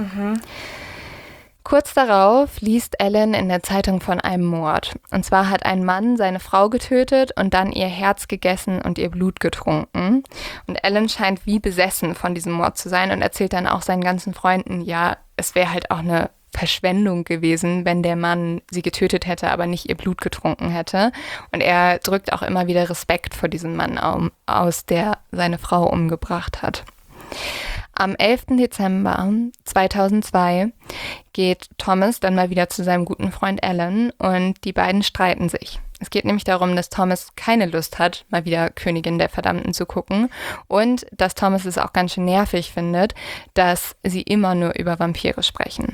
Kurz darauf liest Alan in der Zeitung von einem Mord. Und zwar hat ein Mann seine Frau getötet und dann ihr Herz gegessen und ihr Blut getrunken. Und Alan scheint wie besessen von diesem Mord zu sein und erzählt dann auch seinen ganzen Freunden, ja, es wäre halt auch eine Verschwendung gewesen, wenn der Mann sie getötet hätte, aber nicht ihr Blut getrunken hätte. Und er drückt auch immer wieder Respekt vor diesem Mann aus, der seine Frau umgebracht hat. Am 11. Dezember 2002 geht Thomas dann mal wieder zu seinem guten Freund Alan und die beiden streiten sich. Es geht nämlich darum, dass Thomas keine Lust hat, mal wieder Königin der Verdammten zu gucken und dass Thomas es auch ganz schön nervig findet, dass sie immer nur über Vampire sprechen.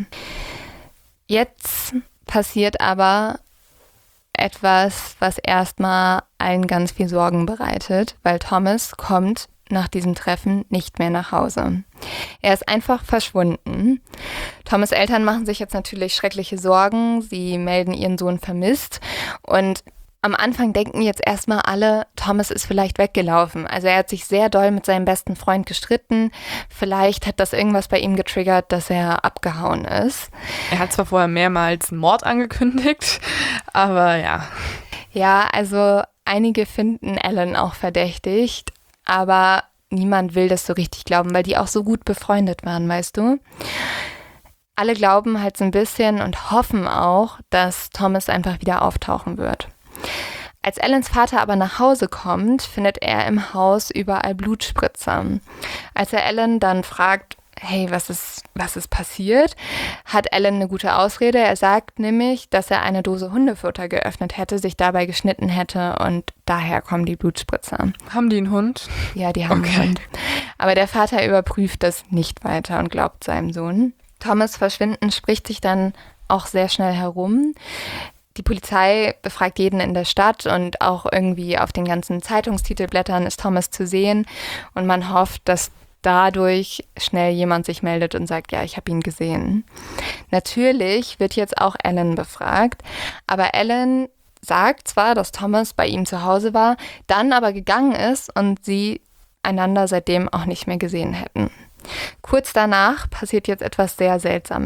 Jetzt passiert aber etwas, was erstmal allen ganz viel Sorgen bereitet, weil Thomas kommt nach diesem Treffen nicht mehr nach Hause. Er ist einfach verschwunden. Thomas' Eltern machen sich jetzt natürlich schreckliche Sorgen. Sie melden ihren Sohn vermisst und am Anfang denken jetzt erstmal alle, Thomas ist vielleicht weggelaufen. Also er hat sich sehr doll mit seinem besten Freund gestritten. Vielleicht hat das irgendwas bei ihm getriggert, dass er abgehauen ist. Er hat zwar vorher mehrmals einen Mord angekündigt, aber ja. Ja, also einige finden Alan auch verdächtig, aber niemand will das so richtig glauben, weil die auch so gut befreundet waren, weißt du? Alle glauben halt so ein bisschen und hoffen auch, dass Thomas einfach wieder auftauchen wird. Als Alans Vater aber nach Hause kommt, findet er im Haus überall Blutspritzer. Als er Alan dann fragt, hey, was ist passiert, hat Alan eine gute Ausrede. Er sagt nämlich, dass er eine Dose Hundefutter geöffnet hätte, sich dabei geschnitten hätte und daher kommen die Blutspritzer. Haben die einen Hund? Ja, die haben einen Hund. Aber der Vater überprüft das nicht weiter und glaubt seinem Sohn. Thomas' Verschwinden spricht sich dann auch sehr schnell herum. Die Polizei befragt jeden in der Stadt und auch irgendwie auf den ganzen Zeitungstitelblättern ist Thomas zu sehen und man hofft, dass dadurch schnell jemand sich meldet und sagt, ja, ich habe ihn gesehen. Natürlich wird jetzt auch Alan befragt, aber Alan sagt zwar, dass Thomas bei ihm zu Hause war, dann aber gegangen ist und sie einander seitdem auch nicht mehr gesehen hätten. Kurz danach passiert jetzt etwas sehr Seltsames.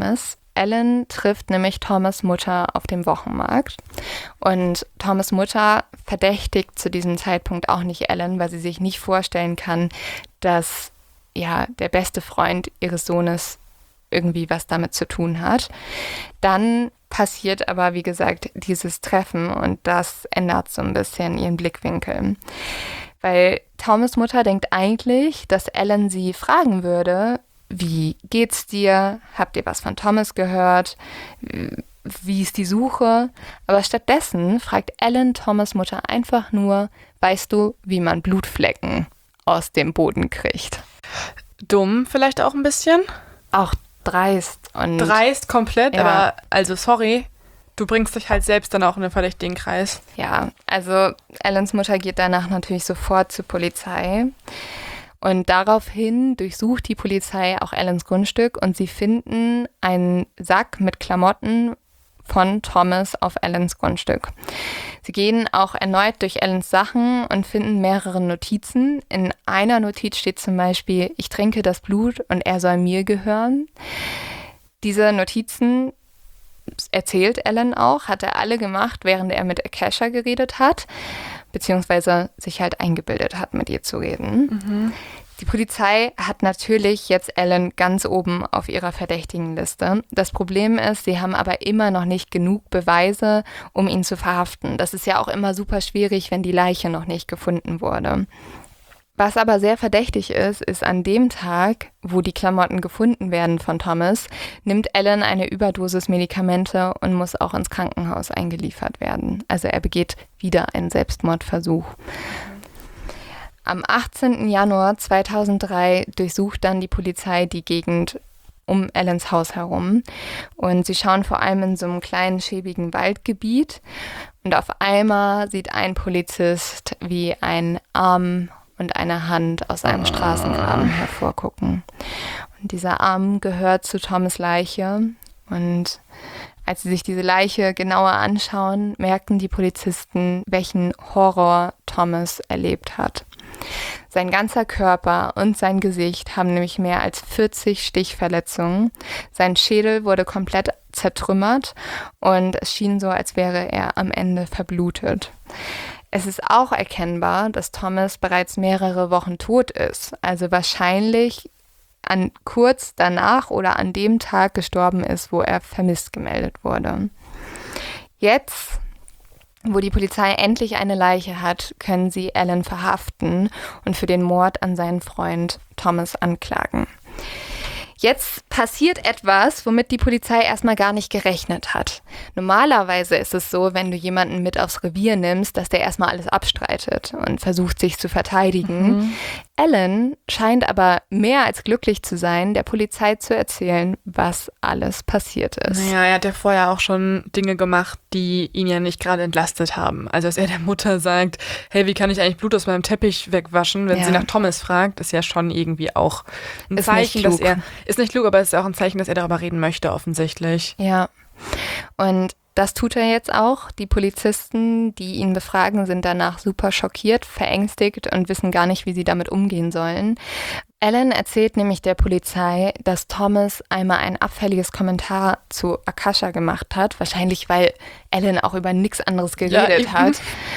Ellen trifft nämlich Thomas' Mutter auf dem Wochenmarkt. Und Thomas' Mutter verdächtigt zu diesem Zeitpunkt auch nicht Ellen, weil sie sich nicht vorstellen kann, dass der beste Freund ihres Sohnes irgendwie was damit zu tun hat. Dann passiert aber, wie gesagt, dieses Treffen und das ändert so ein bisschen ihren Blickwinkel. Weil Thomas' Mutter denkt eigentlich, dass Ellen sie fragen würde, wie geht's dir? Habt ihr was von Thomas gehört? Wie ist die Suche? Aber stattdessen fragt Ellen Thomas' Mutter einfach nur, weißt du, wie man Blutflecken aus dem Boden kriegt? Dumm vielleicht auch ein bisschen? Auch dreist. Dreist komplett, aber also sorry, du bringst dich halt selbst dann auch in den verdächtigen Kreis. Ja, also Ellens Mutter geht danach natürlich sofort zur Polizei. Und daraufhin durchsucht die Polizei auch Ellens Grundstück und sie finden einen Sack mit Klamotten von Thomas auf Ellens Grundstück. Sie gehen auch erneut durch Ellens Sachen und finden mehrere Notizen. In einer Notiz steht zum Beispiel, ich trinke das Blut und er soll mir gehören. Diese Notizen, erzählt Ellen auch, hat er alle gemacht, während er mit Akasha geredet hat, beziehungsweise sich halt eingebildet hat, mit ihr zu reden. Mhm. Die Polizei hat natürlich jetzt Ellen ganz oben auf ihrer verdächtigen Liste. Das Problem ist, sie haben aber immer noch nicht genug Beweise, um ihn zu verhaften. Das ist ja auch immer super schwierig, wenn die Leiche noch nicht gefunden wurde. Was aber sehr verdächtig ist an dem Tag, wo die Klamotten gefunden werden von Thomas, nimmt Ellen eine Überdosis Medikamente und muss auch ins Krankenhaus eingeliefert werden. Also er begeht wieder einen Selbstmordversuch. Am 18. Januar 2003 durchsucht dann die Polizei die Gegend um Ellens Haus herum und sie schauen vor allem in so einem kleinen, schäbigen Waldgebiet und auf einmal sieht ein Polizist, wie ein Arm und eine Hand aus einem Straßengraben hervorgucken. Und dieser Arm gehört zu Thomas' Leiche und als sie sich diese Leiche genauer anschauen, merken die Polizisten, welchen Horror Thomas erlebt hat. Sein ganzer Körper und sein Gesicht haben nämlich mehr als 40 Stichverletzungen. Sein Schädel wurde komplett zertrümmert und es schien so, als wäre er am Ende verblutet. Es ist auch erkennbar, dass Thomas bereits mehrere Wochen tot ist, also wahrscheinlich kurz danach oder an dem Tag gestorben ist, wo er vermisst gemeldet wurde. Jetzt, wo die Polizei endlich eine Leiche hat, können sie Ellen verhaften und für den Mord an seinen Freund Thomas anklagen. Jetzt passiert etwas, womit die Polizei erstmal gar nicht gerechnet hat. Normalerweise ist es so, wenn du jemanden mit aufs Revier nimmst, dass der erstmal alles abstreitet und versucht, sich zu verteidigen. Mhm. Ellen scheint aber mehr als glücklich zu sein, der Polizei zu erzählen, was alles passiert ist. Naja, er hat ja vorher auch schon Dinge gemacht, die ihn ja nicht gerade entlastet haben. Also, dass er der Mutter sagt, hey, wie kann ich eigentlich Blut aus meinem Teppich wegwaschen, wenn sie nach Thomas fragt, ist ja schon irgendwie auch ein Zeichen, dass er, ist nicht klug, aber es ist auch ein Zeichen, dass er darüber reden möchte, offensichtlich. Ja, und das tut er jetzt auch. Die Polizisten, die ihn befragen, sind danach super schockiert, verängstigt und wissen gar nicht, wie sie damit umgehen sollen. Ellen erzählt nämlich der Polizei, dass Thomas einmal ein abfälliges Kommentar zu Akasha gemacht hat. Wahrscheinlich, weil Ellen auch über nichts anderes geredet hat.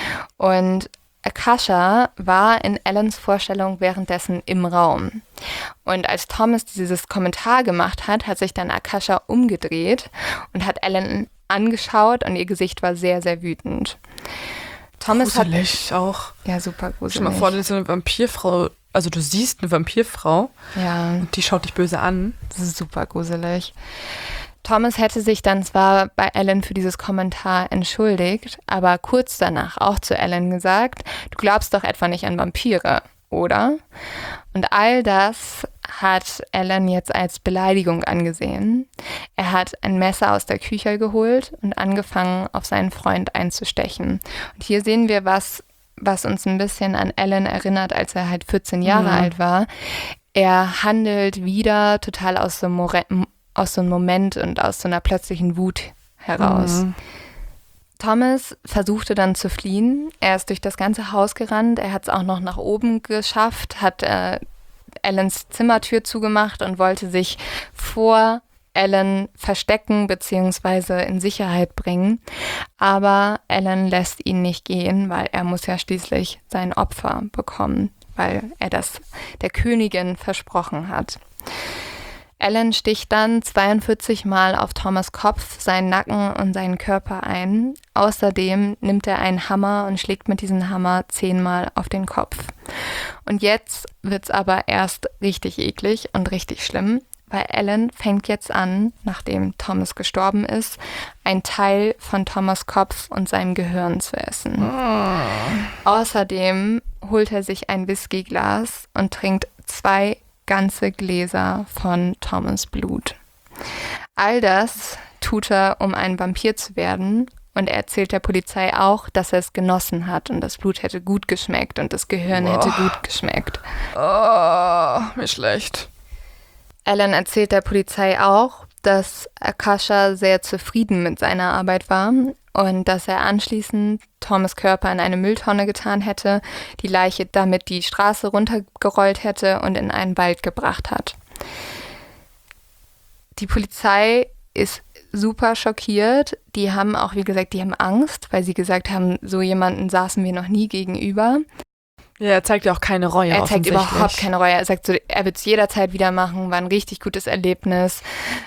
Und Akasha war in Ellens Vorstellung währenddessen im Raum. Und als Thomas dieses Kommentar gemacht hat, hat sich dann Akasha umgedreht und hat Ellen angeschaut und ihr Gesicht war sehr, sehr wütend. Thomas gruselig auch. Ja, super gruselig. Stell dir mal vor, das ist eine Vampirfrau, also du siehst eine Vampirfrau und die schaut dich böse an. Das ist super gruselig. Thomas hätte sich dann zwar bei Ellen für dieses Kommentar entschuldigt, aber kurz danach auch zu Ellen gesagt, du glaubst doch etwa nicht an Vampire, oder? Und all das hat Ellen jetzt als Beleidigung angesehen. Er hat ein Messer aus der Küche geholt und angefangen, auf seinen Freund einzustechen. Und hier sehen wir was uns ein bisschen an Ellen erinnert, als er halt 14 Jahre alt war. Er handelt wieder total aus so einem Moment und aus so einer plötzlichen Wut heraus. Mhm. Thomas versuchte dann zu fliehen. Er ist durch das ganze Haus gerannt. Er hat es auch noch nach oben geschafft, hat Ellens Zimmertür zugemacht und wollte sich vor Alan verstecken bzw. in Sicherheit bringen. Aber Alan lässt ihn nicht gehen, weil er muss ja schließlich sein Opfer bekommen, weil er das der Königin versprochen hat. Alan sticht dann 42 Mal auf Thomas' Kopf, seinen Nacken und seinen Körper ein. Außerdem nimmt er einen Hammer und schlägt mit diesem Hammer 10 Mal auf den Kopf. Und jetzt wird's aber erst richtig eklig und richtig schlimm, weil Alan fängt jetzt an, nachdem Thomas gestorben ist, einen Teil von Thomas' Kopf und seinem Gehirn zu essen. Außerdem holt er sich ein Whiskyglas und trinkt 2 ganze Gläser von Thomas' Blut. All das tut er, um ein Vampir zu werden, und er erzählt der Polizei auch, dass er es genossen hat und das Blut hätte gut geschmeckt und das Gehirn hätte gut geschmeckt. Oh, mir schlecht. Alan erzählt der Polizei auch, dass Akasha sehr zufrieden mit seiner Arbeit war und dass er anschließend Thomas' Körper in eine Mülltonne getan hätte, die Leiche damit die Straße runtergerollt hätte und in einen Wald gebracht hat. Die Polizei ist super schockiert. Die haben auch, wie gesagt, die haben Angst, weil sie gesagt haben, so jemanden saßen wir noch nie gegenüber. Ja, er zeigt ja auch keine Reue. Er zeigt überhaupt keine Reue. Er sagt so, er wird es jederzeit wieder machen, war ein richtig gutes Erlebnis.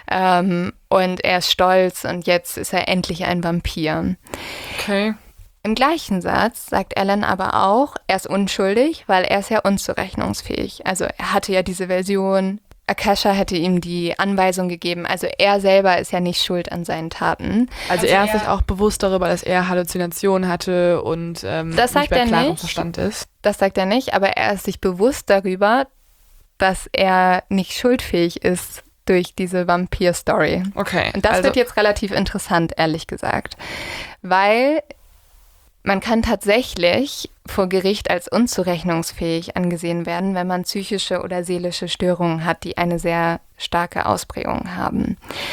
Und er ist stolz und jetzt ist er endlich ein Vampir. Okay. Im gleichen Satz sagt Alan aber auch, er ist unschuldig, weil er ist ja unzurechnungsfähig. Also er hatte ja diese Version, Akasha hätte ihm die Anweisung gegeben. Also er selber ist ja nicht schuld an seinen Taten. Also er ist sich auch bewusst darüber, dass er Halluzinationen hatte und das sagt nicht bei er klarem nicht. Verstand ist. Das sagt er nicht, aber er ist sich bewusst darüber, dass er nicht schuldfähig ist durch diese Vampir-Story. Okay. Und das wird jetzt relativ interessant, ehrlich gesagt. Weil man kann tatsächlich vor Gericht als unzurechnungsfähig angesehen werden, wenn man psychische oder seelische Störungen hat, die eine sehr starke Ausprägung haben.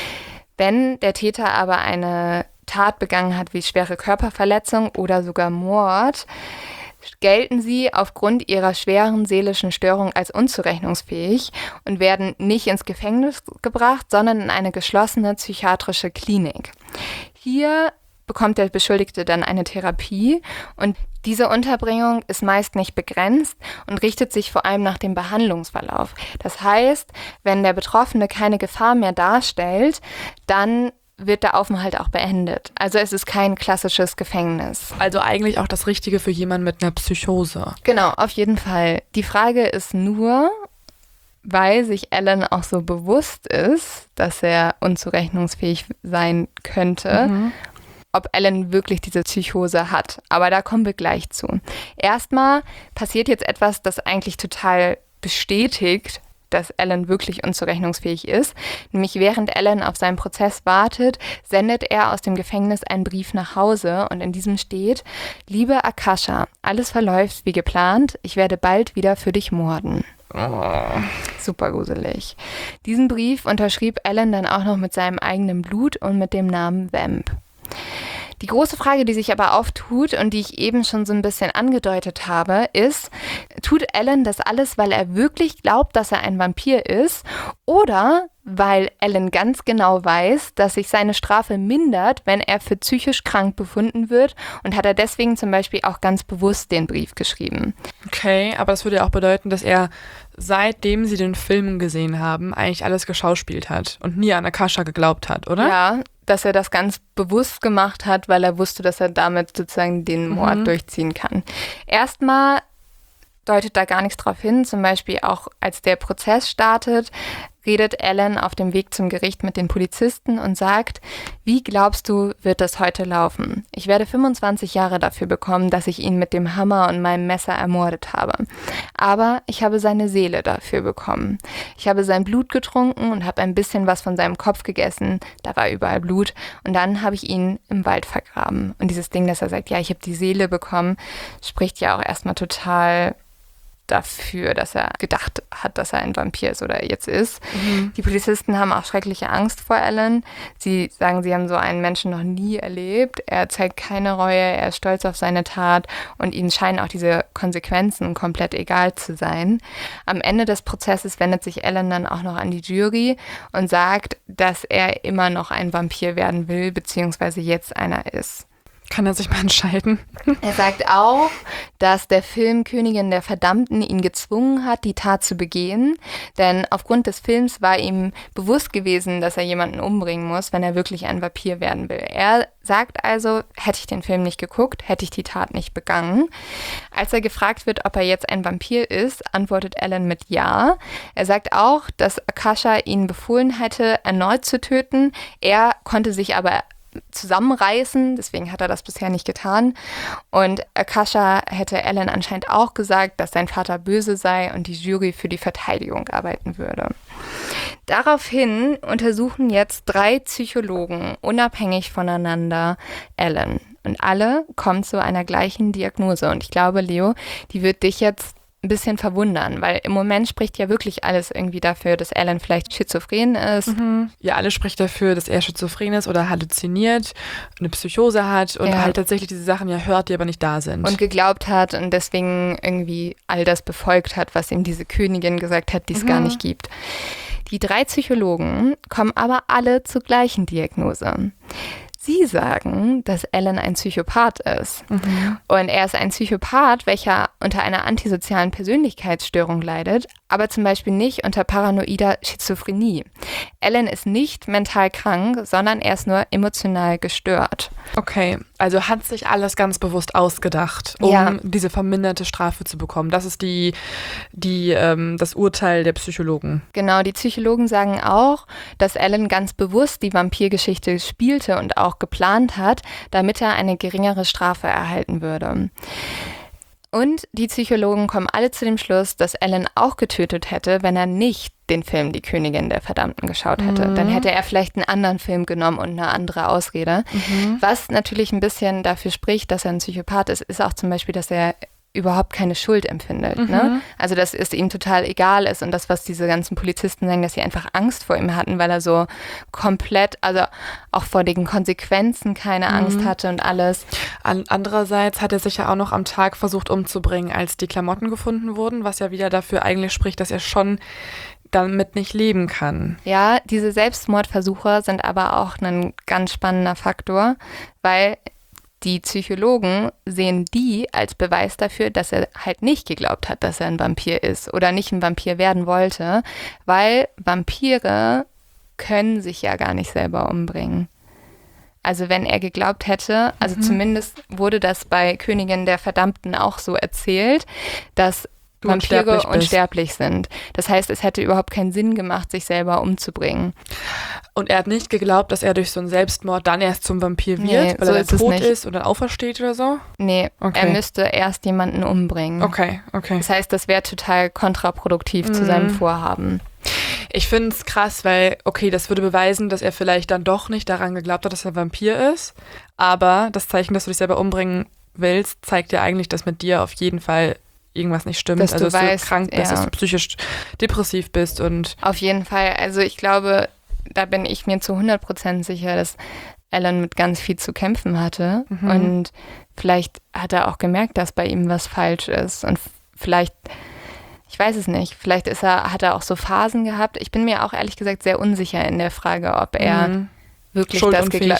Wenn der Täter aber eine Tat begangen hat wie schwere Körperverletzung oder sogar Mord, gelten sie aufgrund ihrer schweren seelischen Störung als unzurechnungsfähig und werden nicht ins Gefängnis gebracht, sondern in eine geschlossene psychiatrische Klinik. Hier bekommt der Beschuldigte dann eine Therapie und diese Unterbringung ist meist nicht begrenzt und richtet sich vor allem nach dem Behandlungsverlauf. Das heißt, wenn der Betroffene keine Gefahr mehr darstellt, dann wird der Aufenthalt auch beendet. Also es ist kein klassisches Gefängnis. Also eigentlich auch das Richtige für jemanden mit einer Psychose. Genau, auf jeden Fall. Die Frage ist nur, weil sich Alan auch so bewusst ist, dass er unzurechnungsfähig sein könnte, ob Alan wirklich diese Psychose hat. Aber da kommen wir gleich zu. Erstmal passiert jetzt etwas, das eigentlich total bestätigt, dass Alan wirklich unzurechnungsfähig ist. Nämlich während Alan auf seinen Prozess wartet, sendet er aus dem Gefängnis einen Brief nach Hause und in diesem steht: Liebe Akasha, alles verläuft wie geplant, ich werde bald wieder für dich morden. Super gruselig. Diesen Brief unterschrieb Alan dann auch noch mit seinem eigenen Blut und mit dem Namen Vamp. Die große Frage, die sich aber auftut und die ich eben schon so ein bisschen angedeutet habe, ist, tut Alan das alles, weil er wirklich glaubt, dass er ein Vampir ist, oder weil Alan ganz genau weiß, dass sich seine Strafe mindert, wenn er für psychisch krank befunden wird, und hat er deswegen zum Beispiel auch ganz bewusst den Brief geschrieben. Okay, aber das würde ja auch bedeuten, dass er, seitdem sie den Film gesehen haben, eigentlich alles geschauspielt hat und nie an Akasha geglaubt hat, oder? Ja, dass er das ganz bewusst gemacht hat, weil er wusste, dass er damit sozusagen den Mord durchziehen kann. Erstmal deutet da gar nichts drauf hin. Zum Beispiel auch, als der Prozess startet, redet Alan auf dem Weg zum Gericht mit den Polizisten und sagt: Wie glaubst du, wird das heute laufen? Ich werde 25 Jahre dafür bekommen, dass ich ihn mit dem Hammer und meinem Messer ermordet habe. Aber ich habe seine Seele dafür bekommen. Ich habe sein Blut getrunken und habe ein bisschen was von seinem Kopf gegessen. Da war überall Blut. Und dann habe ich ihn im Wald vergraben. Und dieses Ding, dass er sagt, ja, ich habe die Seele bekommen, spricht ja auch erstmal total dafür, dass er gedacht hat, dass er ein Vampir ist oder jetzt ist. Die Polizisten haben auch schreckliche Angst vor Alan. Sie sagen, sie haben so einen Menschen noch nie erlebt. Er zeigt keine Reue, er ist stolz auf seine Tat und ihnen scheinen auch diese Konsequenzen komplett egal zu sein. Am Ende des Prozesses wendet sich Alan dann auch noch an die Jury und sagt, dass er immer noch ein Vampir werden will, beziehungsweise jetzt einer ist. Kann er sich mal entscheiden? Er sagt auch, dass der Film Königin der Verdammten ihn gezwungen hat, die Tat zu begehen. Denn aufgrund des Films war ihm bewusst gewesen, dass er jemanden umbringen muss, wenn er wirklich ein Vampir werden will. Er sagt also, hätte ich den Film nicht geguckt, hätte ich die Tat nicht begangen. Als er gefragt wird, ob er jetzt ein Vampir ist, antwortet Alan mit Ja. Er sagt auch, dass Akasha ihn befohlen hätte, erneut zu töten. Er konnte sich aber zusammenreißen, deswegen hat er das bisher nicht getan. Und Akasha hätte Alan anscheinend auch gesagt, dass sein Vater böse sei und die Jury für die Verteidigung arbeiten würde. Daraufhin untersuchen jetzt 3 Psychologen unabhängig voneinander Alan. Und alle kommen zu einer gleichen Diagnose. Und ich glaube, Leo, die wird dich jetzt ein bisschen verwundern, weil im Moment spricht ja wirklich alles irgendwie dafür, dass Alan vielleicht schizophren ist. Ja, alles spricht dafür, dass er schizophren ist oder halluziniert, eine Psychose hat und halt tatsächlich diese Sachen ja hört, die aber nicht da sind. Und geglaubt hat und deswegen irgendwie all das befolgt hat, was ihm diese Königin gesagt hat, die es gar nicht gibt. Die 3 Psychologen kommen aber alle zur gleichen Diagnose. Sie sagen, dass Alan ein Psychopath ist. Und er ist ein Psychopath, welcher unter einer antisozialen Persönlichkeitsstörung leidet, aber zum Beispiel nicht unter paranoider Schizophrenie. Alan ist nicht mental krank, sondern er ist nur emotional gestört. Okay, also hat sich alles ganz bewusst ausgedacht, um diese verminderte Strafe zu bekommen. Das ist das Urteil der Psychologen. Genau, die Psychologen sagen auch, dass Alan ganz bewusst die Vampirgeschichte spielte und auch geplant hat, damit er eine geringere Strafe erhalten würde. Und die Psychologen kommen alle zu dem Schluss, dass Alan auch getötet hätte, wenn er nicht den Film Die Königin der Verdammten geschaut hätte. Dann hätte er vielleicht einen anderen Film genommen und eine andere Ausrede. Was natürlich ein bisschen dafür spricht, dass er ein Psychopath ist, ist auch zum Beispiel, dass er überhaupt keine Schuld empfindet. Ne? Also dass es ihm total egal ist und das, was diese ganzen Polizisten sagen, dass sie einfach Angst vor ihm hatten, weil er so komplett, also auch vor den Konsequenzen keine Angst hatte und alles. Andererseits hat er sich ja auch noch am Tag versucht umzubringen, als die Klamotten gefunden wurden, was ja wieder dafür eigentlich spricht, dass er schon damit nicht leben kann. Ja, diese Selbstmordversuche sind aber auch ein ganz spannender Faktor, weil die Psychologen sehen die als Beweis dafür, dass er halt nicht geglaubt hat, dass er ein Vampir ist oder nicht ein Vampir werden wollte, weil Vampire können sich ja gar nicht selber umbringen. Also wenn er geglaubt hätte, also zumindest wurde das bei Königin der Verdammten auch so erzählt, dass Vampire unsterblich sind. Das heißt, es hätte überhaupt keinen Sinn gemacht, sich selber umzubringen. Und er hat nicht geglaubt, dass er durch so einen Selbstmord dann erst zum Vampir wird, weil er dann tot ist und dann aufersteht oder so? Nee, er müsste erst jemanden umbringen. Okay. Das heißt, das wäre total kontraproduktiv zu seinem Vorhaben. Ich finde es krass, weil, okay, das würde beweisen, dass er vielleicht dann doch nicht daran geglaubt hat, dass er Vampir ist. Aber das Zeichen, dass du dich selber umbringen willst, zeigt ja eigentlich, dass mit dir auf jeden Fall irgendwas nicht stimmt, dass du krank bist, dass du psychisch depressiv bist und auf jeden Fall, also ich glaube, da bin ich mir zu 100% sicher, dass Alan mit ganz viel zu kämpfen hatte und vielleicht hat er auch gemerkt, dass bei ihm was falsch ist und vielleicht, ich weiß es nicht, vielleicht hat er auch so Phasen gehabt. Ich bin mir auch ehrlich gesagt sehr unsicher in der Frage, ob er wirklich ob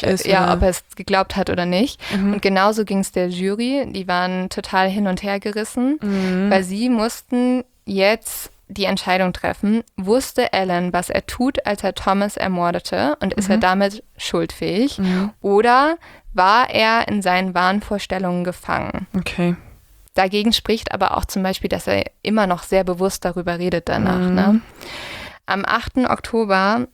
er es geglaubt hat oder nicht. Und genauso ging es der Jury, die waren total hin und her gerissen, weil sie mussten jetzt die Entscheidung treffen, wusste Alan, was er tut, als er Thomas ermordete und ist er damit schuldfähig oder war er in seinen Wahnvorstellungen gefangen? Okay. Dagegen spricht aber auch zum Beispiel, dass er immer noch sehr bewusst darüber redet danach, ne? Am 8. Oktober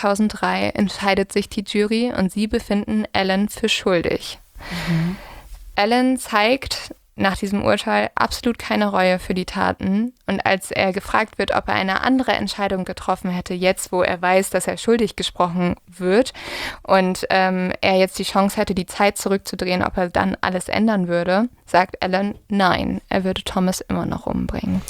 2003 entscheidet sich die Jury und sie befinden Alan für schuldig. Alan zeigt nach diesem Urteil absolut keine Reue für die Taten. Und als er gefragt wird, ob er eine andere Entscheidung getroffen hätte, jetzt wo er weiß, dass er schuldig gesprochen wird und er jetzt die Chance hätte, die Zeit zurückzudrehen, ob er dann alles ändern würde, sagt Alan, nein, er würde Thomas immer noch umbringen.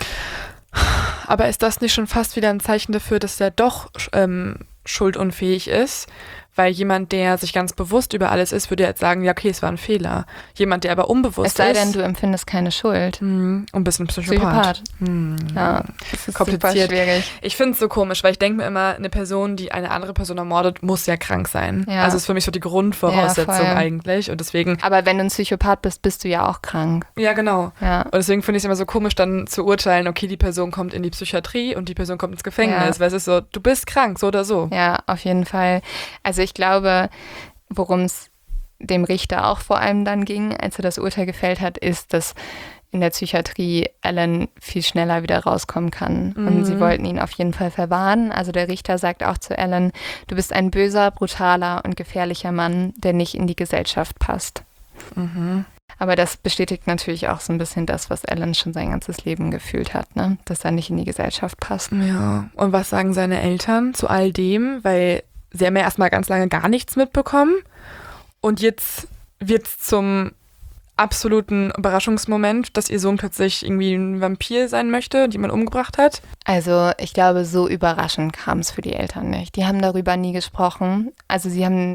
Aber ist das nicht schon fast wieder ein Zeichen dafür, dass er doch schuldunfähig ist? Weil jemand, der sich ganz bewusst über alles ist, würde jetzt sagen, ja, okay, es war ein Fehler. Jemand, der aber unbewusst ist... Es sei denn, du empfindest keine Schuld. Und bist ein Psychopath. Ja, das ist kompliziert. Super schwierig. Ich finde es so komisch, weil ich denke mir immer, eine Person, die eine andere Person ermordet, muss ja krank sein. Ja. Also ist für mich so die Grundvoraussetzung eigentlich. Und deswegen... Aber wenn du ein Psychopath bist, bist du ja auch krank. Ja, genau. Ja. Und deswegen finde ich es immer so komisch, dann zu urteilen, okay, die Person kommt in die Psychiatrie und die Person kommt ins Gefängnis. Weil es ist so, du bist krank, so oder so. Ja, auf jeden Fall. Also ich glaube, worum es dem Richter auch vor allem dann ging, als er das Urteil gefällt hat, ist, dass in der Psychiatrie Alan viel schneller wieder rauskommen kann. Und sie wollten ihn auf jeden Fall verwahren. Also der Richter sagt auch zu Alan, du bist ein böser, brutaler und gefährlicher Mann, der nicht in die Gesellschaft passt. Aber das bestätigt natürlich auch so ein bisschen das, was Alan schon sein ganzes Leben gefühlt hat, ne? Dass er nicht in die Gesellschaft passt. Ja, und was sagen seine Eltern zu all dem? Weil sie haben ja erstmal ganz lange gar nichts mitbekommen und jetzt wird es zum absoluten Überraschungsmoment, dass ihr Sohn plötzlich irgendwie ein Vampir sein möchte und jemand umgebracht hat. Also ich glaube, so überraschend kam es für die Eltern nicht. Die haben darüber nie gesprochen. Also sie haben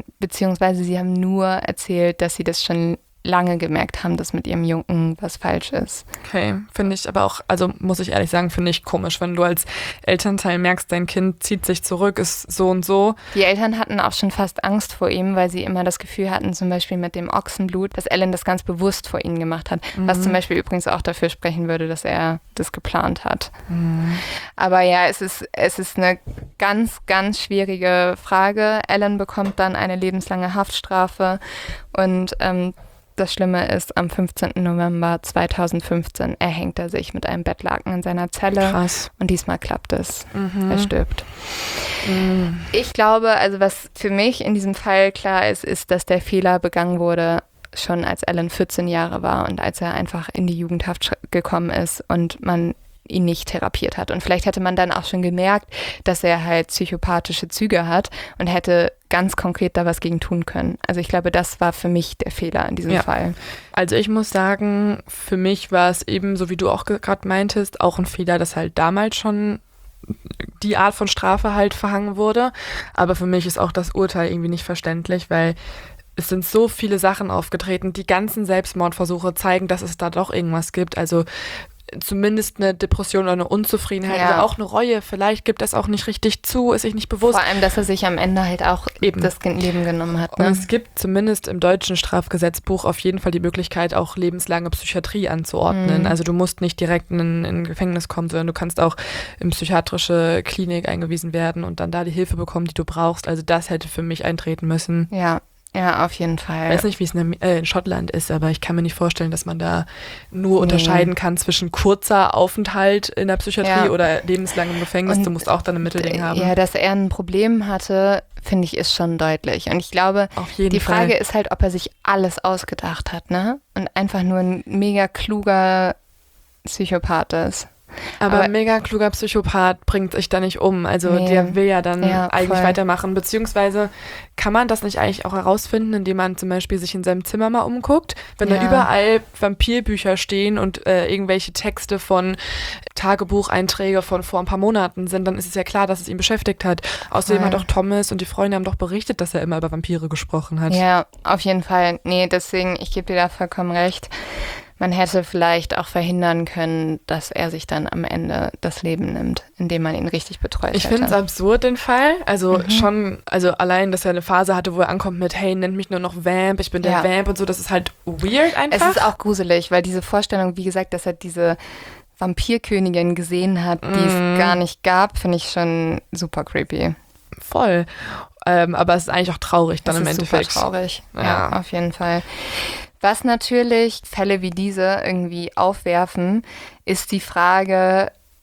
nur erzählt, dass sie das schon lange gemerkt haben, dass mit ihrem Jungen was falsch ist. Okay, finde ich aber auch, also muss ich ehrlich sagen, finde ich komisch, wenn du als Elternteil merkst, dein Kind zieht sich zurück, ist so und so. Die Eltern hatten auch schon fast Angst vor ihm, weil sie immer das Gefühl hatten, zum Beispiel mit dem Ochsenblut, dass Alan das ganz bewusst vor ihnen gemacht hat, was zum Beispiel übrigens auch dafür sprechen würde, dass er das geplant hat. Aber ja, es ist eine ganz, ganz schwierige Frage. Alan bekommt dann eine lebenslange Haftstrafe und das Schlimme ist, am 15. November 2015 erhängt er sich mit einem Bettlaken in seiner Zelle. Krass. Und diesmal klappt es. Er stirbt. Ich glaube, also was für mich in diesem Fall klar ist, ist, dass der Fehler begangen wurde, schon als Alan 14 Jahre war und als er einfach in die Jugendhaft gekommen ist und man ihn nicht therapiert hat. Und vielleicht hätte man dann auch schon gemerkt, dass er halt psychopathische Züge hat und hätte ganz konkret da was gegen tun können. Also ich glaube, das war für mich der Fehler in diesem Fall. Also ich muss sagen, für mich war es eben, so wie du auch gerade meintest, auch ein Fehler, dass halt damals schon die Art von Strafe halt verhangen wurde. Aber für mich ist auch das Urteil irgendwie nicht verständlich, weil es sind so viele Sachen aufgetreten. Die ganzen Selbstmordversuche zeigen, dass es da doch irgendwas gibt. Also zumindest eine Depression oder eine Unzufriedenheit oder auch eine Reue. Vielleicht gibt es auch nicht richtig zu, ist sich nicht bewusst. Vor allem, dass er sich am Ende halt auch das Leben genommen hat. Ne? Und es gibt zumindest im deutschen Strafgesetzbuch auf jeden Fall die Möglichkeit, auch lebenslange Psychiatrie anzuordnen. Also du musst nicht direkt in ein Gefängnis kommen, sondern du kannst auch in psychiatrische Klinik eingewiesen werden und dann da die Hilfe bekommen, die du brauchst. Also das hätte für mich eintreten müssen. Ja, auf jeden Fall. Ich weiß nicht, wie es in Schottland ist, aber ich kann mir nicht vorstellen, dass man da nur unterscheiden kann zwischen kurzer Aufenthalt in der Psychiatrie oder lebenslangem Gefängnis. Du musst auch dann ein Mittelding haben. Ja, dass er ein Problem hatte, finde ich, ist schon deutlich. Und ich glaube, die Frage ist halt, ob er sich alles ausgedacht hat, ne? Und einfach nur ein mega kluger Psychopath ist. Aber ein mega kluger Psychopath bringt sich da nicht um. Also der will ja dann eigentlich weitermachen. Beziehungsweise kann man das nicht eigentlich auch herausfinden, indem man zum Beispiel sich in seinem Zimmer mal umguckt? Wenn da überall Vampirbücher stehen und irgendwelche Texte von Tagebucheinträge von vor ein paar Monaten sind, dann ist es ja klar, dass es ihn beschäftigt hat. Außerdem hat auch Thomas und die Freunde haben doch berichtet, dass er immer über Vampire gesprochen hat. Ja, auf jeden Fall. Nee, deswegen, ich gebe dir da vollkommen recht. Man hätte vielleicht auch verhindern können, dass er sich dann am Ende das Leben nimmt, indem man ihn richtig betreut hätte. Ich finde es absurd, den Fall. Also schon, also allein, dass er eine Phase hatte, wo er ankommt mit, hey, nennt mich nur noch Vamp, ich bin der Vamp und so, das ist halt weird einfach. Es ist auch gruselig, weil diese Vorstellung, wie gesagt, dass er diese Vampirkönigin gesehen hat, die es gar nicht gab, finde ich schon super creepy. Voll. Aber es ist eigentlich auch traurig dann im Endeffekt. Super traurig, ja, auf jeden Fall. Was natürlich Fälle wie diese irgendwie aufwerfen, ist die Frage,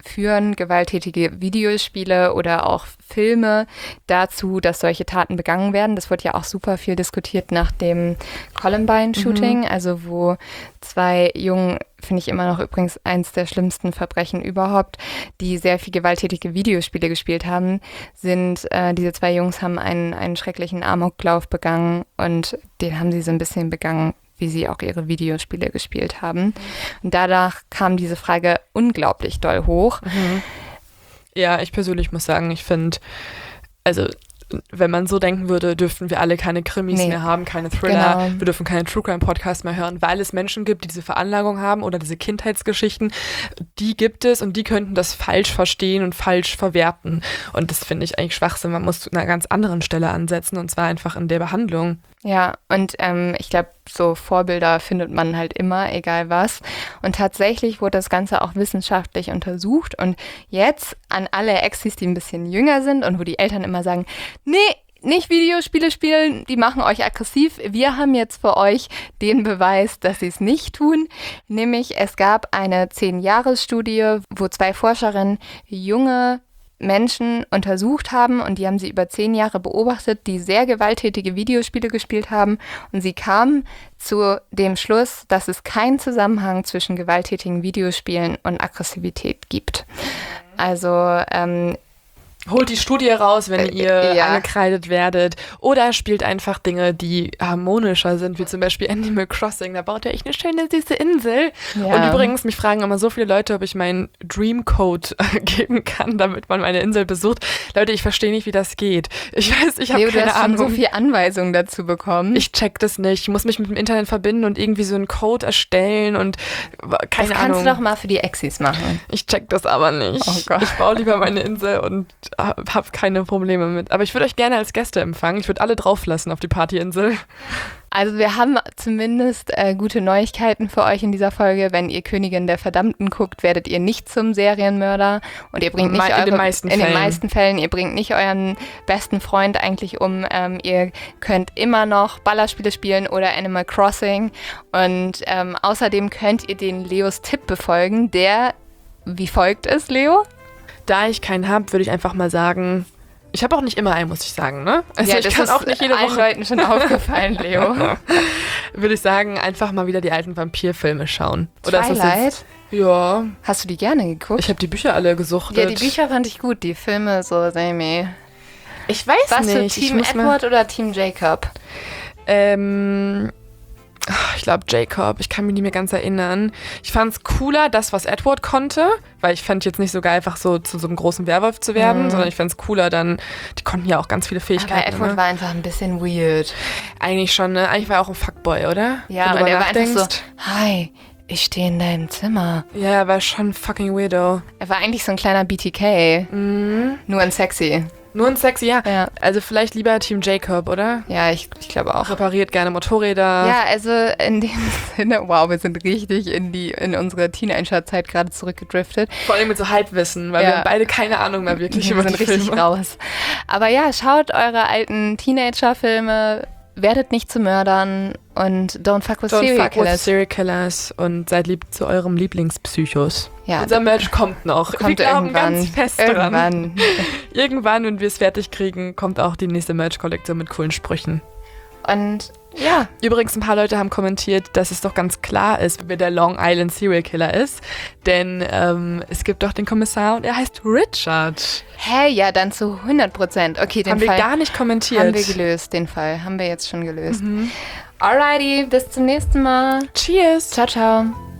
führen gewalttätige Videospiele oder auch Filme dazu, dass solche Taten begangen werden. Das wurde ja auch super viel diskutiert nach dem Columbine-Shooting, also wo 2 Jungen, finde ich immer noch übrigens eins der schlimmsten Verbrechen überhaupt, die sehr viel gewalttätige Videospiele gespielt haben, diese 2 Jungs haben einen schrecklichen Amoklauf begangen und den haben sie so ein bisschen begangen, wie sie auch ihre Videospiele gespielt haben. Und danach kam diese Frage unglaublich doll hoch. Ja, ich persönlich muss sagen, ich finde, also wenn man so denken würde, dürften wir alle keine Krimis mehr haben, keine Thriller, wir dürfen keine True Crime Podcasts mehr hören, weil es Menschen gibt, die diese Veranlagung haben oder diese Kindheitsgeschichten, die gibt es und die könnten das falsch verstehen und falsch verwerten. Und das finde ich eigentlich Schwachsinn. Man muss an einer ganz anderen Stelle ansetzen und zwar einfach in der Behandlung. Ja, und ich glaube, so Vorbilder findet man halt immer, egal was. Und tatsächlich wurde das Ganze auch wissenschaftlich untersucht. Und jetzt an alle Exis, die ein bisschen jünger sind und wo die Eltern immer sagen, nee, nicht Videospiele spielen, die machen euch aggressiv. Wir haben jetzt für euch den Beweis, dass sie es nicht tun. Nämlich es gab eine 10-Jahres-Studie, wo 2 Forscherinnen junge Menschen untersucht haben und die haben sie über 10 Jahre beobachtet, die sehr gewalttätige Videospiele gespielt haben und sie kamen zu dem Schluss, dass es keinen Zusammenhang zwischen gewalttätigen Videospielen und Aggressivität gibt. Also holt die Studie raus, wenn ihr angekreidet werdet. Oder spielt einfach Dinge, die harmonischer sind, wie zum Beispiel Animal Crossing. Da baut ihr echt eine schöne, süße Insel. Ja. Und übrigens, mich fragen immer so viele Leute, ob ich meinen Dreamcode geben kann, damit man meine Insel besucht. Leute, ich verstehe nicht, wie das geht. Ich weiß, ich habe keine Ahnung. Du hast schon so viel Anweisungen dazu bekommen. Ich check das nicht. Ich muss mich mit dem Internet verbinden und irgendwie so einen Code erstellen und keine Ahnung. Das kannst du doch mal für die Exis machen. Ich check das aber nicht. Oh Gott. Ich baue lieber meine Insel und habe keine Probleme mit. Aber ich würde euch gerne als Gäste empfangen. Ich würde alle drauflassen auf die Partyinsel. Also wir haben zumindest gute Neuigkeiten für euch in dieser Folge. Wenn ihr Königin der Verdammten guckt, werdet ihr nicht zum Serienmörder. Und ihr bringt nicht in den meisten Fällen. Ihr bringt nicht euren besten Freund eigentlich um. Ihr könnt immer noch Ballerspiele spielen oder Animal Crossing. Und außerdem könnt ihr den Leos Tipp befolgen, der wie folgt ist, Leo? Da ich keinen habe, würde ich einfach mal sagen, ich habe auch nicht immer einen, muss ich sagen, ne? Also ja, ich kann auch nicht jede Woche. Allen Leuten schon aufgefallen, Leo. Würde ich sagen, einfach mal wieder die alten Vampirfilme schauen. Oder Twilight? Ja. Hast du die gerne geguckt? Ich habe die Bücher alle gesuchtet. Ja, die Bücher fand ich gut, die Filme so semi. Ich weiß Warst nicht. Warst du Team Edward oder Team Jacob? Ich glaube Jacob, ich kann mich nicht mehr ganz erinnern. Ich fand es cooler, das, was Edward konnte, weil ich fand jetzt nicht so geil, einfach so zu so einem großen Werwolf zu werden, sondern ich fand es cooler dann, die konnten ja auch ganz viele Fähigkeiten. Aber Edward war einfach ein bisschen weird. Eigentlich schon, ne? Eigentlich war er auch ein Fuckboy, oder? Ja, und er war einfach so, hi, ich stehe in deinem Zimmer. Ja, er war schon ein fucking weirdo. Er war eigentlich so ein kleiner BTK, nur ein sexy. Nur ein sexy, ja. Also vielleicht lieber Team Jacob, oder? Ja, ich glaube auch. Repariert gerne Motorräder. Ja, also in dem Sinne, wow, wir sind richtig in unsere Teenagerzeit gerade zurückgedriftet. Vor allem mit so Halbwissen, weil wir haben beide keine Ahnung mehr wirklich über die Filme. Wir sind richtig raus. Aber ja, schaut eure alten Teenager-Filme, werdet nicht zu Mördern und don't fuck with Serial Killers. Und seid lieb zu eurem Lieblingspsychos. Ja. Unser Merch kommt noch. Wir glauben ganz fest dran. Irgendwann, wenn wir es fertig kriegen, kommt auch die nächste Merch-Kollektion mit coolen Sprüchen. Und ja. Übrigens, ein paar Leute haben kommentiert, dass es doch ganz klar ist, wer der Long Island Serial Killer ist. Denn es gibt doch den Kommissar und er heißt Richard. Hä, ja, dann zu 100%. Okay, den haben Fall wir gar nicht kommentiert. Haben wir gelöst, den Fall. Haben wir jetzt schon gelöst. Alrighty, bis zum nächsten Mal. Cheers. Ciao, ciao.